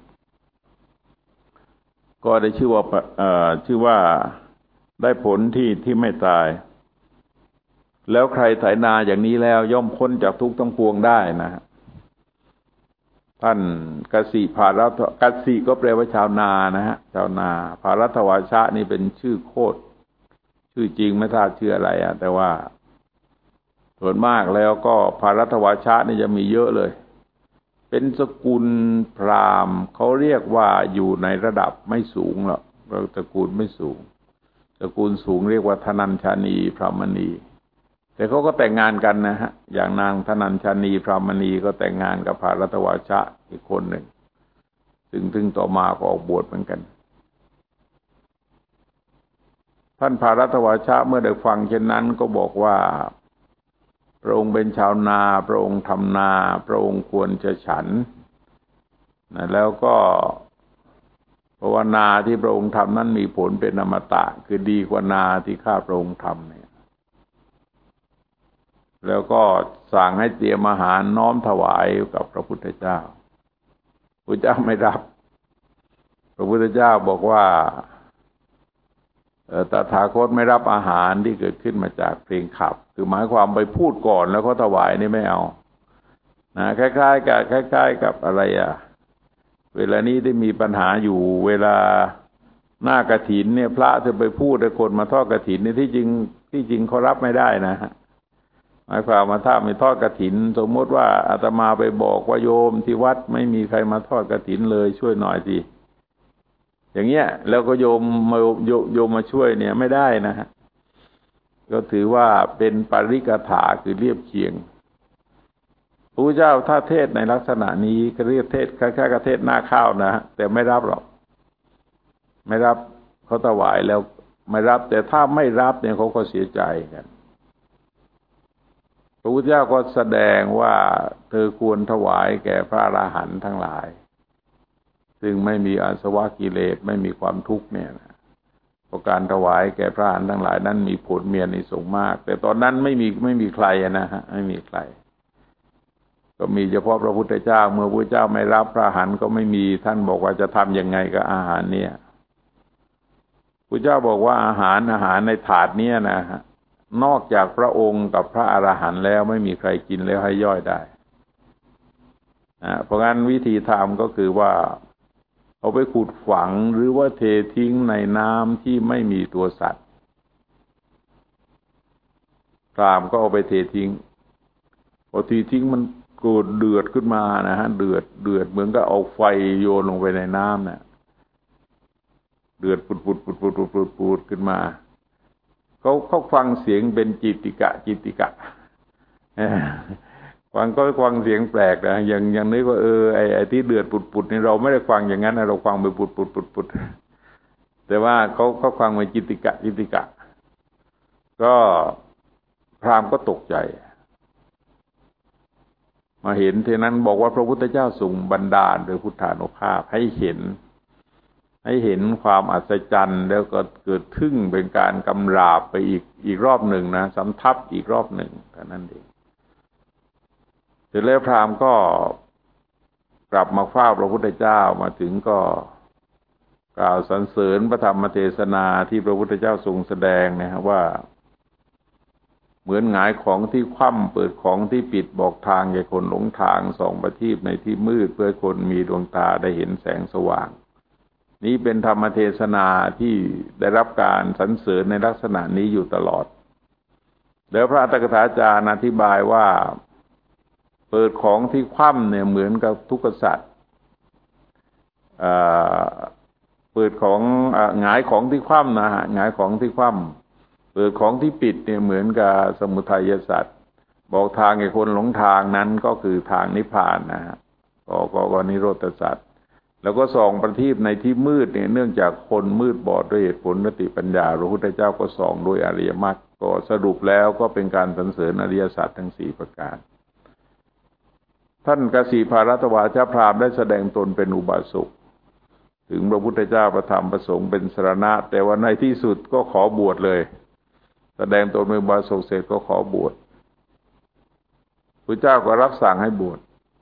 ก็ได้ชื่อว่าได้ผลที่ไม่ตายแล้วใครไถนาอย่างนี้แล้วย่อมพ้นจากทุกข์ทั้งปวงได้นะท่านกสิภารัตกสิก็แปลว่าชาวนานะฮะชาวนาภารัตวาชะนี่เป็นชื่อโคตรชื่อจริงไม่ทราบชื่ออะไรแต่ว่าส่วนมากแล้วก็ภารัตวาชะนี่จะมีเยอะเลยเป็นสกุลพราหมณ์เขาเรียกว่าอยู่ในระดับไม่สูงหรอกตระกูลไม่สูงตระกูลสูงเรียกว่าธนัญชานีพรหมณีแต่เขาก็แต่งงานกันนะฮะอย่างนางธนัญชานีพรหมณีก็แต่งงานกับภารัตวาชะอีกคนหนึ่งซึ่งต่อมาก็ออกบวชเหมือนกันท่านภารัตวาชะเมื่อได้ฟังเช่นนั้นก็บอกว่าพระองค์เป็นชาวนาพระองค์ทำนาพระองค์ควรจะฉันแล้วก็เพราะว่านาที่พระองค์ทำนั้นมีผลเป็นอมตะคือดีกว่านาที่ข้าพระองค์ทำเนี่ยแล้วก็สั่งให้เตรียมอาหารน้อมถวายกับพระพุทธเจ้าพระเจ้าไม่รับพระพุทธเจ้าบอกว่าตถาคตไม่รับอาหารที่เกิดขึ้นมาจากเพลงขับคือหมายความไปพูดก่อนแล้วเขาถวายนี่ไม่เอานะคล้ายๆกับอะไรเวลานี้ได้มีปัญหาอยู่เวลาหน้ากฐินเนี่ยพระจะไปพูดให้คนมาทอดกฐินนี่ที่จริงเขารับไม่ได้นะหมายความว่าถ้าไม่ทอดกฐินสมมติว่าอาตมาไปบอกว่าโยมที่วัดไม่มีใครมาทอดกฐินเลยช่วยหน่อยสิอย่างเงี้ยแล้วก็โยมมาช่วยเนี่ยไม่ได้นะฮะก็ถือว่าเป็นปริกถาคือเรียบเคียงพระพุทธเจ้าถ้าเทศในลักษณะนี้ก็เรียกเทศคล้ายๆกับเทศหน้าข้าวนะแต่ไม่รับหรอกไม่รับเขาถวายแล้วไม่รับแต่ถ้าไม่รับเนี่ยเขาก็เสียใจกันพระพุทธเจ้าก็แสดงว่าเธอควรถวายแก่พระอรหันต์ทั้งหลายซึ่งไม่มีอาสวะกิเลสไม่มีความทุกข์เนี่ยนะเพราะการถวายแก่พระอรหันต์ทั้งหลายนั้นมีผลมีอานิสงส์มากแต่ตอนนั้นไม่มีใครนะฮะไม่มีใครก็มีเฉพาะพระพุทธเจ้าเมื่อพระพุทธเจ้าไม่รับพระอรหันต์ก็ไม่มีท่านบอกว่าจะทำยังไงกับอาหารเนี่ยพระเจ้าบอกว่าอาหารในถาดนี้นะฮะนอกจากพระองค์กับพระอรหันต์แล้วไม่มีใครกินแล้วให้ย่อยได้เพราะงั้นวิธีทำก็คือว่าเอาไปขุดฝังหรือว่าเททิ้งในน้ำที่ไม่มีตัวสัตว์พราหมณ์ก็เอาไปเททิ้งพอทีทิ้งมันเกิดเดือดขึ้นมานะฮะเดือดเหมือนกับเอาไฟโยนลงไปในน้ำเนี่ยเดือดปุดขึ้นมาเขาฟังเสียงเป็นจิตติกะฟังเสียงแปลกนะอย่างนี้ก็ไอ้ที่เดือดปุดนี่เราไม่ได้ฟังอย่างนั้นนะเราฟังไปปุดแต่ว่าเขาฟังเป็นจิตติกะก็พราหมณ์ก็ตกใจมาเห็นทีนั้นบอกว่าพระพุทธเจ้าทรงบันดาลโดยพุทธานุภาพให้เห็นความอัศจรรย์แล้วก็เกิดทึ่งเป็นการกำราบไปอีกรอบหนึ่งนะสำทับอีกรอบหนึ่งเท่านั้นเองเสร็จแล้วพราหมณ์ก็กลับมาเฝ้าพระพุทธเจ้ามาถึงก็กล่าวสรรเสริญพระธรรมเทศนาที่พระพุทธเจ้าทรงแสดงนะว่าเหมือนหงายของที่คว่ำเปิดของที่ปิดบอกทางแก่คนหลงทางส่องประทีปในที่มืดเพื่อคนมีดวงตาได้เห็นแสงสว่างนี้เป็นธรรมเทศนาที่ได้รับการสรรเสริญในลักษณะนี้อยู่ตลอดแล้วพระอัตถกถาจารย์อธิบายว่าเปิดของที่คว่ำเนี่ยเหมือนกับทุกข์สัตว์เปิดของหงายของที่คว่ำนะฮะหงายของที่คว่ำเปิดของที่ปิดเนี่ยเหมือนกับสมุทัยสัตว์บอกทางแก่คนหลงทางนั้นก็คือทางนิพพานนะฮะก็นิโรธสัตว์แล้วก็ส่องประทีปในที่มืดเนี่ยเนื่องจากคนมืดบอดด้วยเหตุผลสติปัญญาพระพุทธเจ้าก็ส่องโดยอริยมรรคก็สรุปแล้วก็เป็นการสรรเสริญอริยสัจทั้งสี่ประการท่านกสีภารัตวาชพราหมณ์ได้แสดงตนเป็นอุบาสกถึงพระพุทธเจ้าพระธรรมพระสงฆ์เป็นสรณะแต่ว่าในที่สุดก็ขอบวชเลยแสดงตนเป็นอุบาสกเสร็จก็ขอบวชพระเจ้าก็รับสั่งให้บวช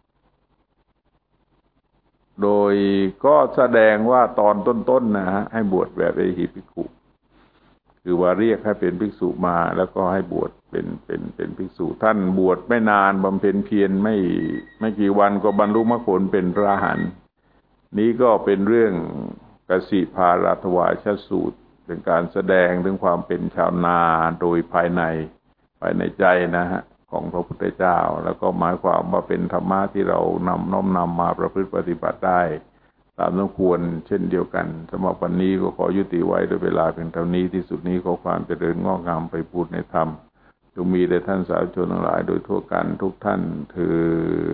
โดยก็แสดงว่าตอนต้นๆนะฮะให้บวชแบบเอหิภิกขุคือว่าเรียกให้เป็นภิกษุมาแล้วก็ให้บวชเป็นภิกษุท่านบวชไม่นานบำเพ็ญเพียรไม่กี่วันก็บรรลุมรรคผลเป็นพระอรหันต์นี้ก็เป็นเรื่องกสิภารัตวาชสูตรเป็นการแสดงถึงความเป็นชาวนาโดยภายในใจนะฮะของพระพุทธเจ้าแล้วก็หมายความว่าเป็นธรรมะที่เราน้อมนำมาประพฤติปฏิบัติได้ตามสมควรเช่นเดียวกันสำหรับวันนี้ก็ขอยุติไว้ด้วยเวลาเพียงเท่านี้ที่สุดนี้ขอความเจริญงอกงามไปบูรณนธรรมจงมีแด่ท่านสาธุชนทั้งหลายโดยทั่วกันทุกท่านเทอญ